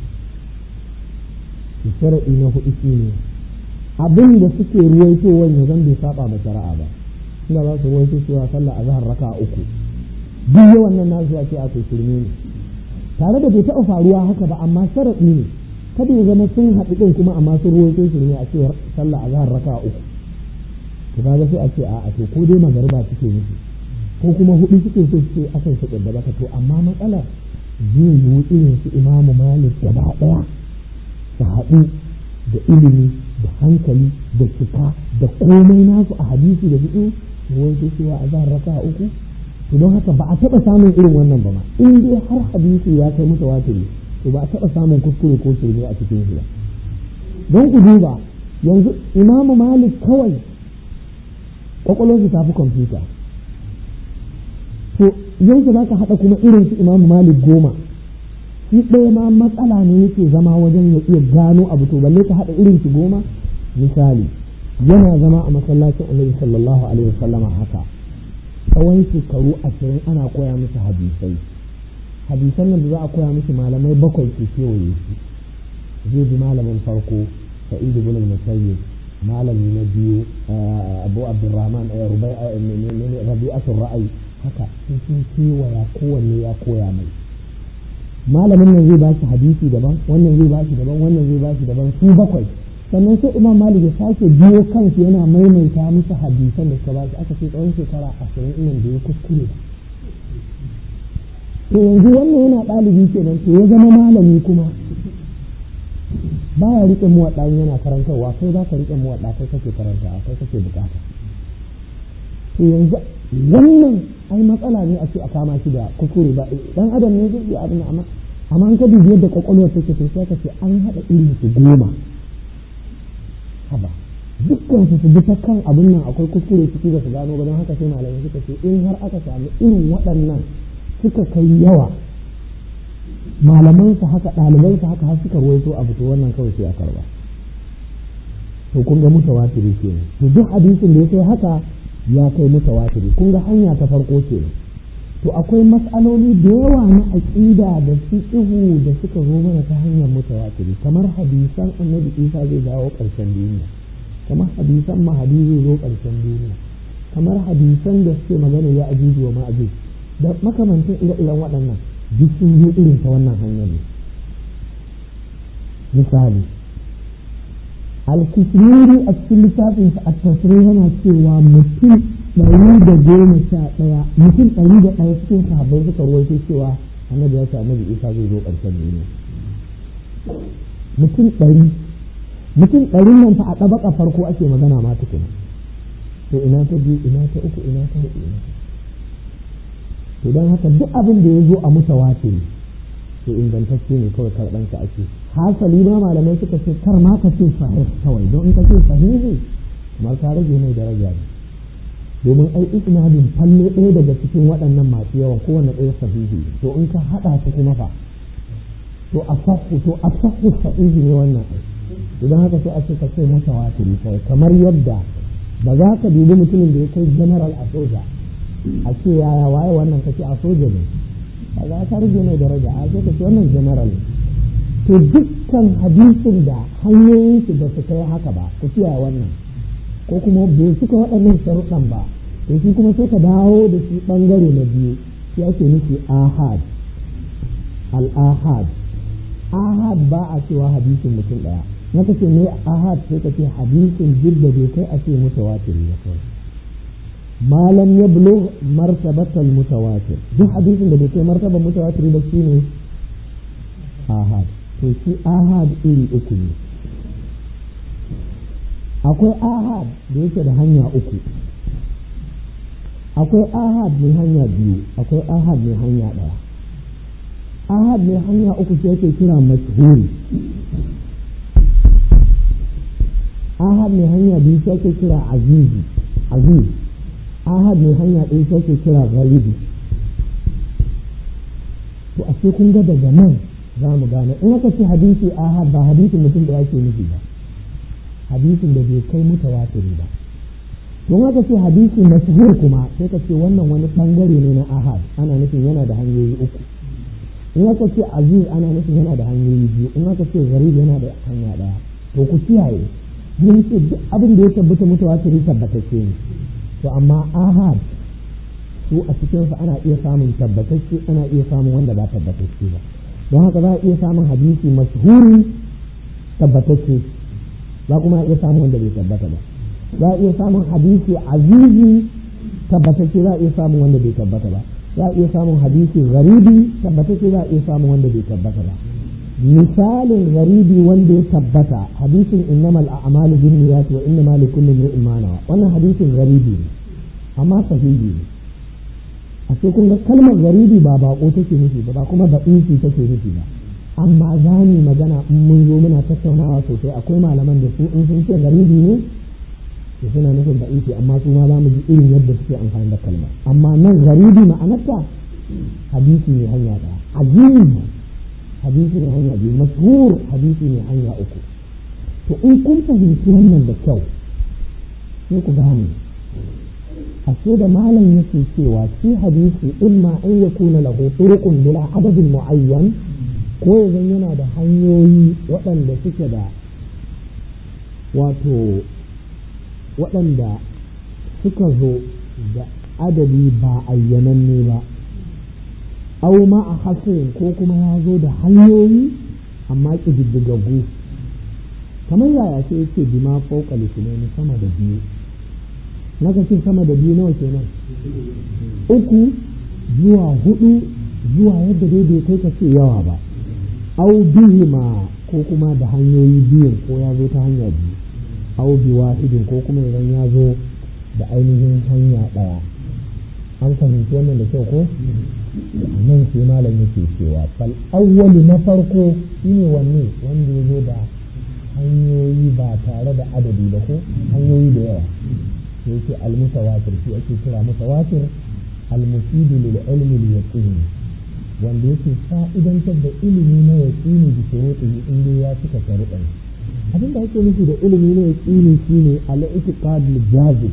sharaɗi na hudu shi ne abin da suke ruwaitowar ya zan bai saba ma shari'a ba suna za su ruwaito cewa sallah azhar raka 3 duk yawan nan nasu ya ce a to shirme ne tare da bai taɓa faruwa haka ba amma sharaɗi ne kada ya zama sun haɗu ɗin kuma amma sun ruwaito shi ne a cewar sallah azhar raka'a uku to kaga sai a ce a'a to ko dai magariba suke nufi ko kuma hudu suke so su ce akan su da baka to amma matsalar zai yiwu irin su imamu malik gaba ɗaya su haɗu da ilimi da hankali da cika da komai nasu a hadisi da fiƙi ruwaito cewa azhar raka'a uku to don haka ba a taɓa samun irin wannan ba ma in dai har hadisi ya kai mutawatiri to ba a taɓa samun kuskure ko shirme a cikin shi ba don ku duba yanzu imamu malik kawai kwakwalwarsu ta fi kwamfuta to yanzu za ka haɗa kuma irin su imamu malik 10 shi ɗaya ma matsala ne yake zama wajen ya iya gano abu to balle ka haɗa irin su 10 misali yana zama a masallacin annabi sallallahu alaihi wasallama haka tsawon shekaru 20 ana koya musu hadisai hadisan nan da za a koya musu malamai 7 ke kewaye shi zai bi malamin farko sa'id ibn al-musayyib malami na biyu abu abdurrahman rabi'atul ra'ayi haka sun kewaya kowanne ya koya mai malamin nan zai ba shi hadisi daban wannan zai ba shi daban wannan zai ba shi daban su 7 sannan sai imam malik ya sake biyo kansu yana maimaita musu hadisan da suka ba shi aka ce tsawon shekara 20 nan da ya kuskure to yanzu wannan yana ɗalibi kenan to ya zama malami kuma ba ya riƙe muwaɗa yana karantarwa kai za ka riƙe muwaɗa kai kake karanta kai kake bukata to yanzu wannan ai matsala ne a ce a kama shi da kuskure ba dan adam ne zai iya abin amma an ka dubi yadda kwakwalwar take to sai ka ce an haɗa irin su 10 haba dukkan su bi ta kan abin nan akwai kuskure ciki da su gano ba don haka sai malamai suka ce in har aka samu irin waɗannan suka kai yawa malaman su haka ɗaliban su haka har suka ruwaito abu to wannan kawai sai a karba to kun ga mutawatiri kenan to duk hadisin da ya kai haka ya kai mutawatiri kun ga hanya ta farko kenan to akwai mas'aloli da yawa na aqida da fiqhu da suka zo mana ta hanyar mutawatiri kamar hadisan annabi Isa zai dawo ƙarshen duniya kamar hadisan mahadi zai zo ƙarshen duniya kamar hadisan da suke magana ya ajuju wa ma'ajuj da makamantan ire-iren waɗannan duk sun zo irin ta wannan hanyar ne misali al-kismiri a cikin littafin sa at-tasrih yana cewa mutum 111 mutum 101 cikin sahabbai suka rawaito cewa annabi ya ce annabi Isa zai zo ƙarshen duniya mutum 100 nan fa a tabaka farko ake magana ma tukuna to ina ta biyu ina ta uku ina ta huɗu ina to don haka duk abin da ya zo a mutawatiri to ingantacce ne kawai karɓansa ake hasali ma malamai suka ce kar ma ka ce sahih kawai don in ka ce sahihi kamar ka rage mai daraja ne domin ai isnadin falle ɗaya daga cikin waɗannan masu yawan kowane ɗaya sahihi to in ka haɗa su kuma fa to asahu sahihi ne wannan idan haka sai a ce ka ce mutawatiri kawai kamar yadda ba za ka dubi mutumin da ya kai general a soja a ce yaya waye wannan kace a soja ne ba za ka rage mai daraja a ce kace wannan general to dukkan hadisin da hanyoyin su da su kai haka ba ku kiyaye wannan ko kuma bai suka waɗannan sharuɗan ba to shi kuma sai ka dawo da shi ɓangare na biyu shi ake nufi ahad al-ahad ahad ba a cewa hadisin mutum ɗaya na kace ne ahad sai ka ce hadisin jidda bai kai a ce mutawatiri ya kai malam ya bulo martabatal mutawatir duk hadisin da bai kai martaban mutawatir ba shine ahad to shi ahad iri uku ne akwai ahad da yake da hanya uku akwai ahad mai hanya biyu akwai ahad mai hanya ɗaya ahad mai hanya uku shi yake kira mashhuri ahad mai hanya biyu shi yake kira aziz ahad mai hanya ɗaya shi yake kira ghalibi to a ce kun ga daga nan za mu gane in aka ce hadisi ahad ba hadisin mutum da yake nufi ba hadisin da bai kai mutawatiri ba don haka ce hadisi mashhur kuma sai ka ce wannan wani bangare ne na ahad ana nufin yana da hanyoyi uku in aka ce aziz ana nufin yana da hanyoyi biyu in aka ce gharib yana da hanya daya to ku kiyaye mun ce duk abin da ya tabbata mutawatiri tabbatacce ne to amma ahad su a cikin su ana iya samun tabbatacce ana iya samun wanda ba tabbatacce ba don haka za a iya samun hadisi mashhuri tabbatacce, za kuma iya samun wanda bai tabbata ba. Za a iya samun hadisi azizi tabbatacce, za a iya samun wanda bai tabbata ba. Za a iya samun hadisi garibi tabbatacce, za a iya samun wanda bai tabbata ba. Misalin garibi wanda ya tabbata hadisin innamal a'malu binniyati wa innamal likulli imrin ma nawa, wannan hadisin garibi ne amma sahihi ne. a sai kun ga kalmar garibi ba bako take nufi ba kuma da inci take nufi ba, amma za mu magana in mun zo muna tattaunawa sosai. Akwai malaman da su in sun ce garibi ne to suna nufin da inci, amma su ma za mu ji irin yadda suke amfani da kalmar. Amma nan garibi ma'anarta hadisi ne hanya ɗaya, azim hadisi ne hanya biyu, mashhur hadisi ne hanya uku. To in kun fahimci wannan da kyau sai ku gane ashe da malam yake cewa shi hadisi imma an yakuna lahu turuqun bila adadin muayyan, ko yanzu yana da hanyoyi waɗanda suke da wato waɗanda suka zo da adadi ba ayyananne ba, au ma a hasin ko kuma ya zo da hanyoyi amma ƙididdigaggu. Kamar yaya sai yake bima fauka lisinaini, sama da biyu. Naka ce sama da biyu nawa kenan? 3 zuwa 4 zuwa yadda dai bai kai ka ce yawa ba. Au bihima ko kuma da hanyoyi biyun, ko ya zo ta hanya biyu. Au bi wahidin ko kuma idan ya zo da ainihin hanya ɗaya. An fahimci wannan da kyau ko? Nan sai malam yake cewa fal awwalu na farko shine wanne wanda ya zo da hanyoyi ba tare da adadi ba, ko hanyoyi da yawa. Sai yake al-mutawatir, shi ake kira mutawatir, al-mufidu lil ilmi al yaqin, wanda yake fa'idantar da ilimi na yaqini da shuruɗi inda ya cika sharuɗan. Abin da ake nufi da ilimi na yaqini shine al-i'tiqad al-jazim.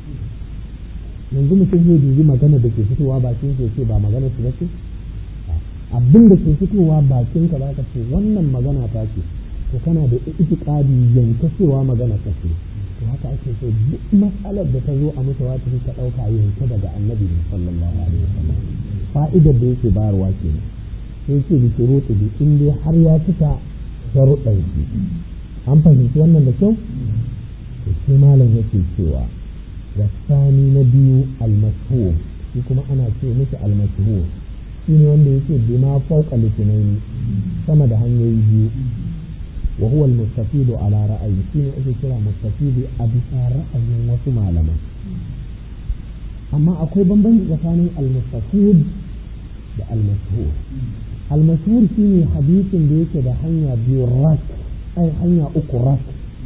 Yanzu mutum zai dubi magana da ke fitowa bakin ke ce ba magana su bace, abin da ke fitowa bakin ka zaka ce wannan magana ta ce, to kana da i'tiqadi yanke cewa magana ta ce. To haka ake so duk matsalar da ta zo a mutawatir ka dauka yanke daga annabi sallallahu alaihi wasallam. Fa'idar da yake bayarwa kenan. Sai ce bi shuruɗi bi in dai har ya cika sharuɗan shi. An fahimci wannan da kyau? To sai malam yake cewa wasani na biyu al-mashhur, shi kuma ana ce miki al-mashhur, shi ne wanda yake bima fauqa litinaini, sama da hanyoyi biyu. wa huwa al-mustafidu ala ra'ayi, shi ne ake kira mustafidu a bisa ra'ayin wasu malaman. Amma akwai bambanci tsakanin al-mustafid da al-mashhur. Al-mashhur shi ne hadisin da yake da hanya biyu rak, ai hanya uku rak,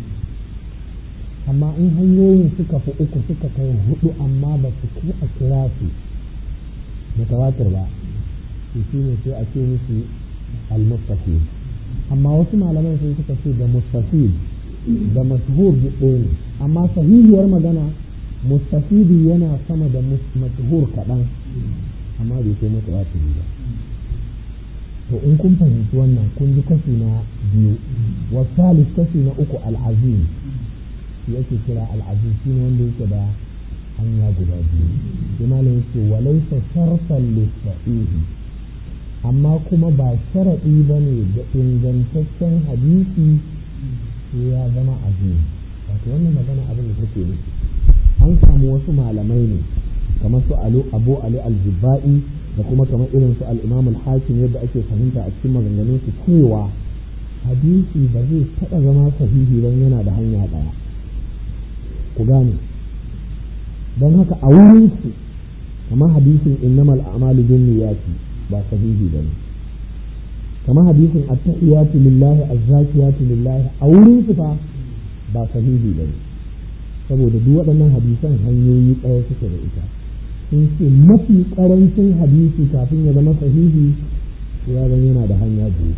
amma in hanyoyin suka fi uku suka kai 4 amma ba su kai a kira su mutawatir ba, shi ne sai a ce musu al-mustafid. Amma wasu malaman sun suka ce da mustafid da mashhur ɗaya ne, amma sahihiyar magana mustafidi yana sama da mashhur kaɗan amma bai kai mutawatir ba. To in kun fahimci wannan kun ji kashi na biyu. Wasalis kashi na uku al-azim, shi yake kira al-aziz, shi ne wanda yake da hanya guda biyu. Sai malam yake walaysa shartan lis-sahihi, amma kuma ba sharadi bane da ingantaccen hadisi sai ya zama aziz. Wato wannan magana abin da take nufi, an samu wasu malamai ne kamar su Abu Ali al-Jibba'i da kuma kamar irin su al-Imam al-Hakim, yadda ake fahimta a cikin maganganun su cewa hadisi ba zai taɓa zama sahihi don yana da hanya ɗaya. Ku gane, don haka a wurin su kamar hadisin innamal a'malu binniyati ba sahihi ba ne, kamar hadisin at-tahiyatu lillahi az-zakiyatu lillahi a wurin su fa ba sahihi ba ne, saboda duk waɗannan hadisan hanyoyi ɗaya suke da ita. Sun ce mafi ƙarancin hadisi kafin ya zama sahihi ya zama yana da hanya biyu.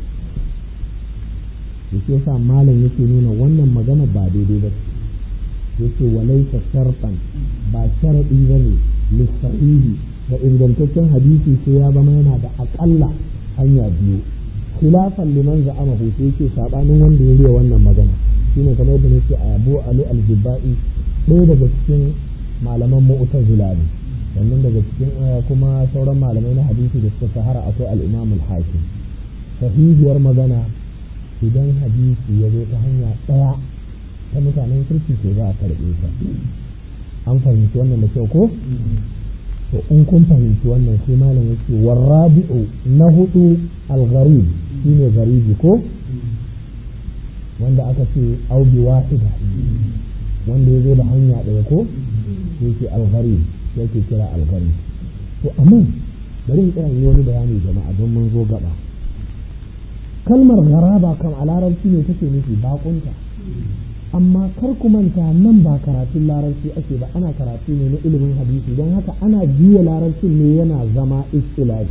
Yake sa malam yake nuna wannan magana ba daidai ba, yake walaita shartan, ba sharadi bane lissahihi da ingantaccen hadisi sai ya zama yana da aƙalla hanya biyu. Khilafan liman za'ama hu, sai yake sabanin wanda ya riya wannan magana shine kamar yadda nake a Abu Ali al-Jibba'i, ɗaya daga cikin malaman mu'tazila ne, sannan daga cikin kuma sauran malamai na hadisi da suka shahara akwai al-Imam al-Hakim. sahihiyar magana idan hadisi ya zo ta hanya ɗaya ta mutanen kirki ke za a karɓe ta. An fahimci wannan da kyau ko? To in kun fahimci wannan sai malam yake warrabi'u na hudu al-gharib shine garibi ko wanda aka ce au bi wahida wanda ya zo da hanya ɗaya ko yake al-gharib yake kira al-gharib. to amma bari in tsaya yi wani bayani jama'a don mun zo gaba. Kalmar garaba kan a larabci ne take nufi bakunta, amma kar ku manta nan ba karatun larabci ake ba, ana karatu ne na ilimin hadisi, don haka ana juya larabcin ne yana zama istilahi.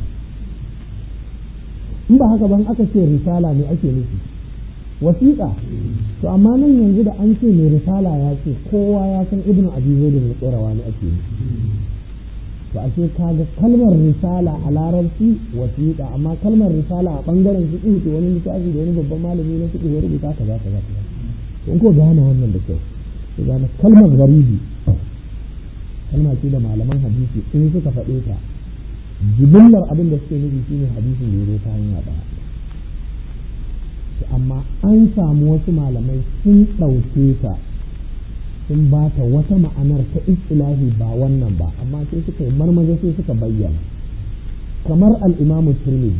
In ba haka ban aka ce risala ne ake nufi wasiƙa, to amma nan yanzu da an ce mai risala ya ce kowa ya san ibnu abi zaid bin qirawa ne ake nufi. To ashe kaga kalmar risala a larabci wasiƙa, amma kalmar risala a bangaren fiqh to wani littafi da wani babban malami na fiqh ya rubuta kaza. In ko gane wannan da kyau, to gane kalmar garibi kalma ce da malaman hadisi in suka faɗe ta jibillar abin da suke nufi shine hadisin da ya zo ta hanya ɗaya. Amma an samu wasu malamai sun ɗauke ta sun ba ta wata ma'anar ta istilahi ba wannan ba, amma sai suka yi marmaza sai suka bayyana, kamar al-Imam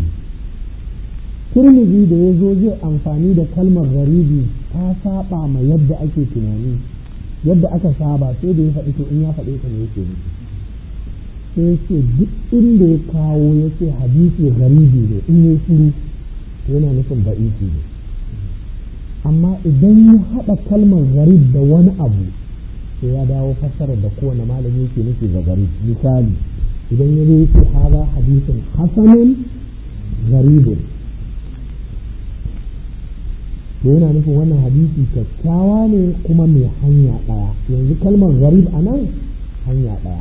Tirmidhi da ya zo zai amfani da kalmar garibi ta saba ma yadda ake tunani, yadda aka saba, sai da ya faɗi to in ya faɗi ta ne yake nufi. Sai ce duk inda ya kawo ya ce hadisi garibi ne in ya shiru yana nufin ba'isi ne, amma idan ya haɗa kalmar garib da wani abu sai ya dawo fassarar da kowane malami yake nufi ga garib. Misali idan ya zo ya ce haza hadisin hasanun garibun, to yana nufin wannan hadisi kyakkyawa ne kuma mai hanya ɗaya. Yanzu kalmar garib a nan hanya ɗaya,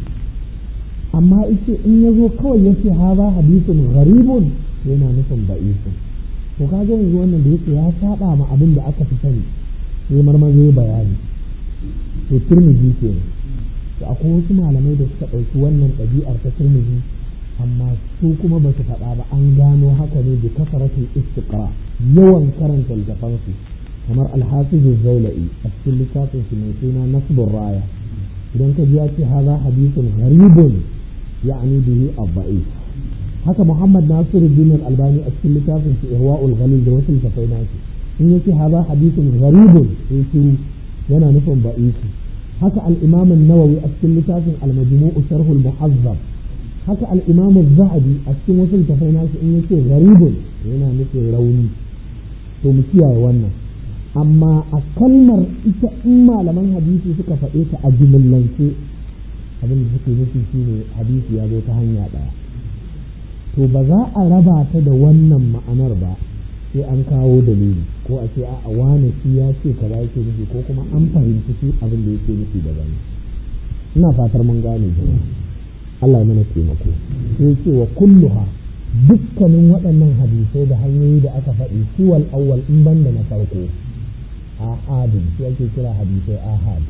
amma ita in ya zo kawai ya ce haza hadisin garibun yana nufin ba'isin. To kaga yanzu wannan da yake ya saba ma abin da aka fi sani sai marmaze bayani. To Tirmidhi ke, to akwai wasu malamai da suka ɗauki wannan ɗabi'ar ta Tirmidhi, amma su kuma ba su faɗa ba, an gano haka ne da kasaratul istiqra, yawan karanta littafansu, kamar al-Hafiz az-Zailai a cikin littafin shi mai suna Nasbur Raya, idan ka ji ya ce haza hadithun gharibun ya'ni bihi ad-da'if. Haka Muhammad Nasiruddin al-Albani a cikin littafin shi Ihwa'ul Ghalil da wasu littafai nashi, in yace haza hadithun gharibun sai shiru yana nufin ba'ifi. Haka al-Imam an-Nawawi a cikin littafin al-Majmu' Sharh al-Muhazzab, haka al-Imam az-Zahabi a cikin wasu littafai nashi in yace gharibun yana nufin rauni. To mu kiyaye wannan, amma a kalmar ita in malaman hadisi suka faɗe ta a jimillance abin da suke nufi shine hadisi ya zo ta hanya ɗaya. To ba za a raba ta da wannan ma'anar ba sai an kawo dalili, ko a ce a wane shi ya ce kaza yake nufi, ko kuma an fahimci shi abin da yake nufi daga ne. Ina fatar mun gane jama'a, Allah ya mana taimako. Sai ce wa kulluha, dukkanin waɗannan hadisai da hanyoyi da aka faɗi suwal awwal in banda na farko ahadin, shi ake kira hadisai ahad.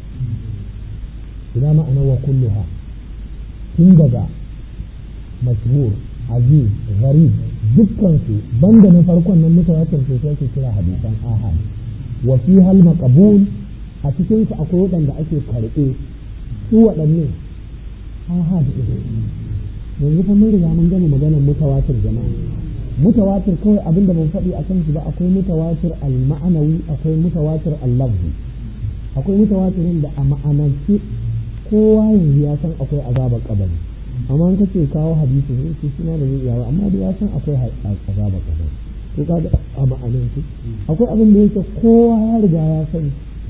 Ina ma'ana wa kulluha, tun daga mashhur, aziz, gharib, dukkansu banda na farkon nan mutawatir sai ake kira hadisan ahad. Wa fi hal maqbul, a cikin su akwai waɗanda ake karɓe, su waɗanne ahad. Yanzu fa mun riga mun gama maganar mutawatir jama'a. Mutawatir kawai abin da ban faɗi a kan shi ba, akwai mutawatir al-ma'anawi, akwai mutawatir al-lafzi. Akwai mutawatirin da a ma'anance kowa yanzu ya san akwai azabar kabari, amma an kace kawo hadisi ne shi suna da zai yawa, amma da ya san akwai azabar kabari. To kaga a ma'anance akwai abin da yake kowa ya riga ya sani.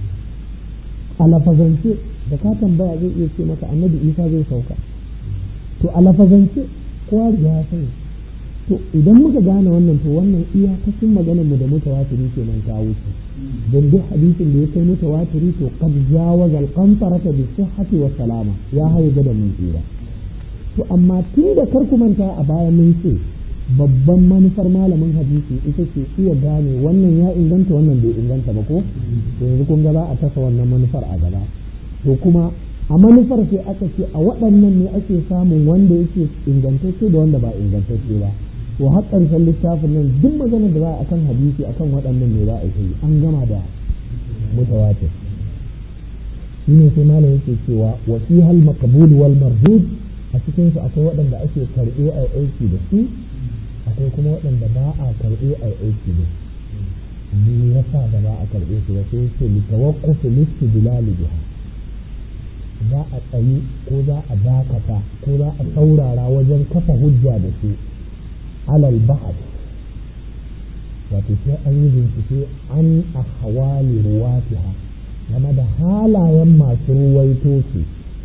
A lafazance da ka tambaya zai iya ce maka annabi Isa zai sauka, to a lafazance kowa ya sani. To idan muka gane wannan, to wannan iyakacin maganar mu da mutawatiri kenan ta wuce, don duk hadisin da ya kai mutawatiri to qad jawaza al-qantarata bi sihhati wa salama, ya haye da mun tsira. To amma tun da kar ku manta a baya mun ce babban manufar malamin hadisi ita ce iya gane wannan ya inganta wannan bai inganta ba ko, to yanzu kun ga za a tasa wannan manufar a gaba. To kuma a manufar sai aka ce a waɗannan ne ake samun wanda yake ingantacce da wanda ba ingantacce ba. to har ƙarshen littafin nan duk maganar da za a akan hadisi akan waɗannan ne za a yi an gama da mutawatir. shi ne sai malam yake cewa wa fi hal maqbul wal mardud, a cikin su akwai waɗanda ake karɓe a aiki da su, akwai kuma waɗanda ba a karɓe a aiki da su. me yasa da ba a karɓe su ba sai yake li tawaqquf listidlal biha, za a tsayi ko za a dakata ko za a saurara wajen kafa hujja da su alal ba'd, wato sai an yi bincike an ahwali ruwatiha, game da halayen masu ruwaito su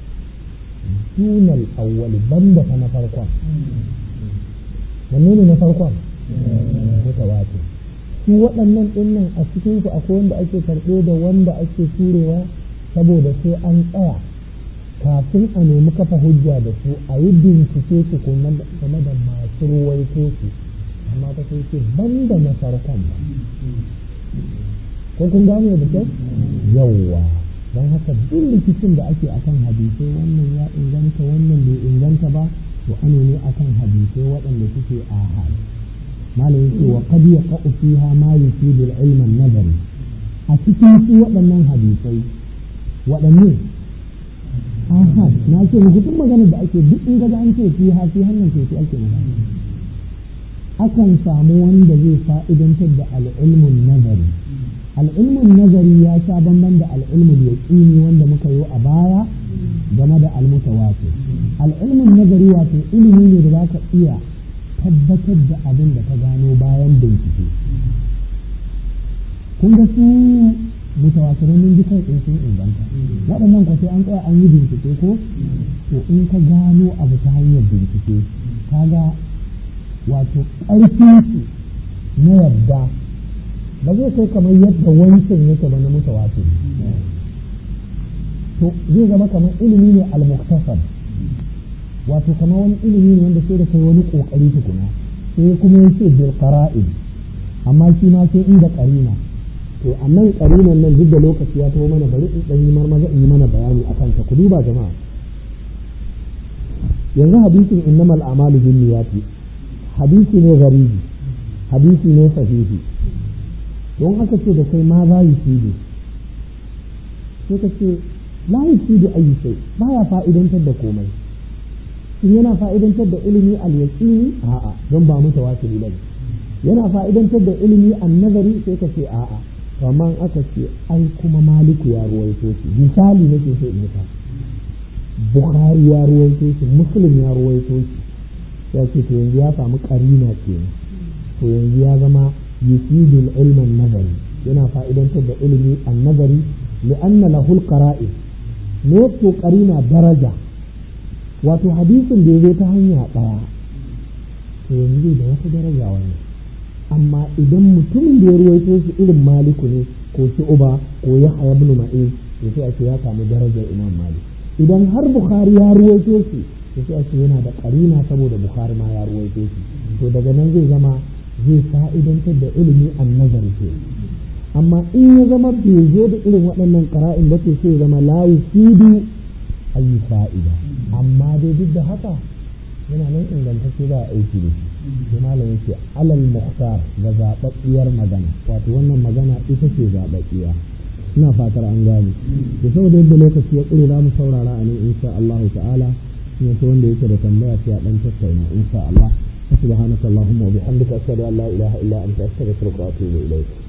dunal awwali banda fa na farkon. wanne ne na farkon? mutawatir. su waɗannan ɗinnan a cikin su akwai wanda ake karɓe da wanda ake turewa, saboda sai an tsaya kafin a nemi kafa hujja da su a yi bincike su kuma game da masu ruwaito su, amma ta sai ce banda na farkon ba. ko kun gane da kyau? yawwa, don haka duk rikicin da ake akan hadisai wannan ya inganta wannan bai inganta ba, to ana ne akan hadisai waɗanda suke ahad. malam yake wa qad yaqa'u fiha ma yufidu al-ilm an-nazari, a cikin su waɗannan hadisai waɗanne ahad, na ce muku duk magana da ake duk in ga an ce fiha fi hannun ce ake magana, akan samu wanda zai fa'idantar da al-ilmun nazari. al'ilmun nazari ya sha bamban da al'ilmun yaƙini wanda muka yi a baya game da al-mutawatir. al'ilmun nazari wato ilimi ne da za ka iya tabbatar da abin da ka gano bayan bincike. kun ga su mutawatirin mun ji kai tsaye sun inganta, waɗannan kwa sai an tsaya an yi bincike ko to in ka gano abu ta hanyar bincike kaga wato ƙarfin su na yadda ba zai kai kamar yadda wancan yake ba na mutawatir. to zai zama kamar ilimi ne al-muktasab, wato kamar wani ilimi ne wanda sai da kai wani kokari tukuna, sai kuma yace bil qara'id, amma shi ma sai inda qarina. to amma qarinan nan duk da lokaci ya taho mana, bari in dan yi marmaza in yi mana bayani akan ta. ku duba jama'a, yanzu hadisin innamal a'malu binniyati hadisi ne garibi, hadisi ne sahihi. don haka ce da kai ma za yi fiye sai ka ce la yi fiye ayyusai ba ya fa'idantar da komai. in yana fa'idantar da ilimi al-yaqini a'a, don ba mutawatir ba. yana fa'idantar da ilimi an-nazari sai ka ce a'a. to amma aka ce ai kuma Maliku ya ruwaito shi, misali nake so in ta Bukhari ya ruwaito shi, Muslim ya ruwaito shi, ya ce to yanzu ya samu karina kenan, to yanzu ya zama yufidul ilm an-nazari, yana fa'idantar da ilimi an-nazari li'anna lahu al-qara'in. ne to karina daraja, wato hadisin da yazo ta hanya daya to yanzu da wata daraja wannan. amma idan mutumin da ya ruwaito shi irin Maliku ne ko Shu'ba ko Yahya ibn Ma'in, to sai ake ya samu darajar Imam Malik. idan har Bukhari ya ruwaito shi to sai ake yana da karina saboda Bukhari ma ya ruwaito shi, to daga nan zai zama zai fa'idantar da ilimi an-nazari ke. amma in ya zama bai zo da irin waɗannan qara'in ba to sai zama la yufidu ayi fa'ida, amma dai duk da haka yana nan ingantacce za a aiki da shi. sai malam yake alal mukhtar ga zababbiyar magana, wato wannan magana ita ce zababbiya. ina fatar an gane. to saboda yadda lokaci ya tsire za mu saurara a nan insha Allah ta'ala, ne to wanda yake da tambaya sai a dan tattauna insha Allah. subhanakallahumma wa bihamdika ashhadu an la ilaha illa anta astaghfiruka wa atubu ilayk.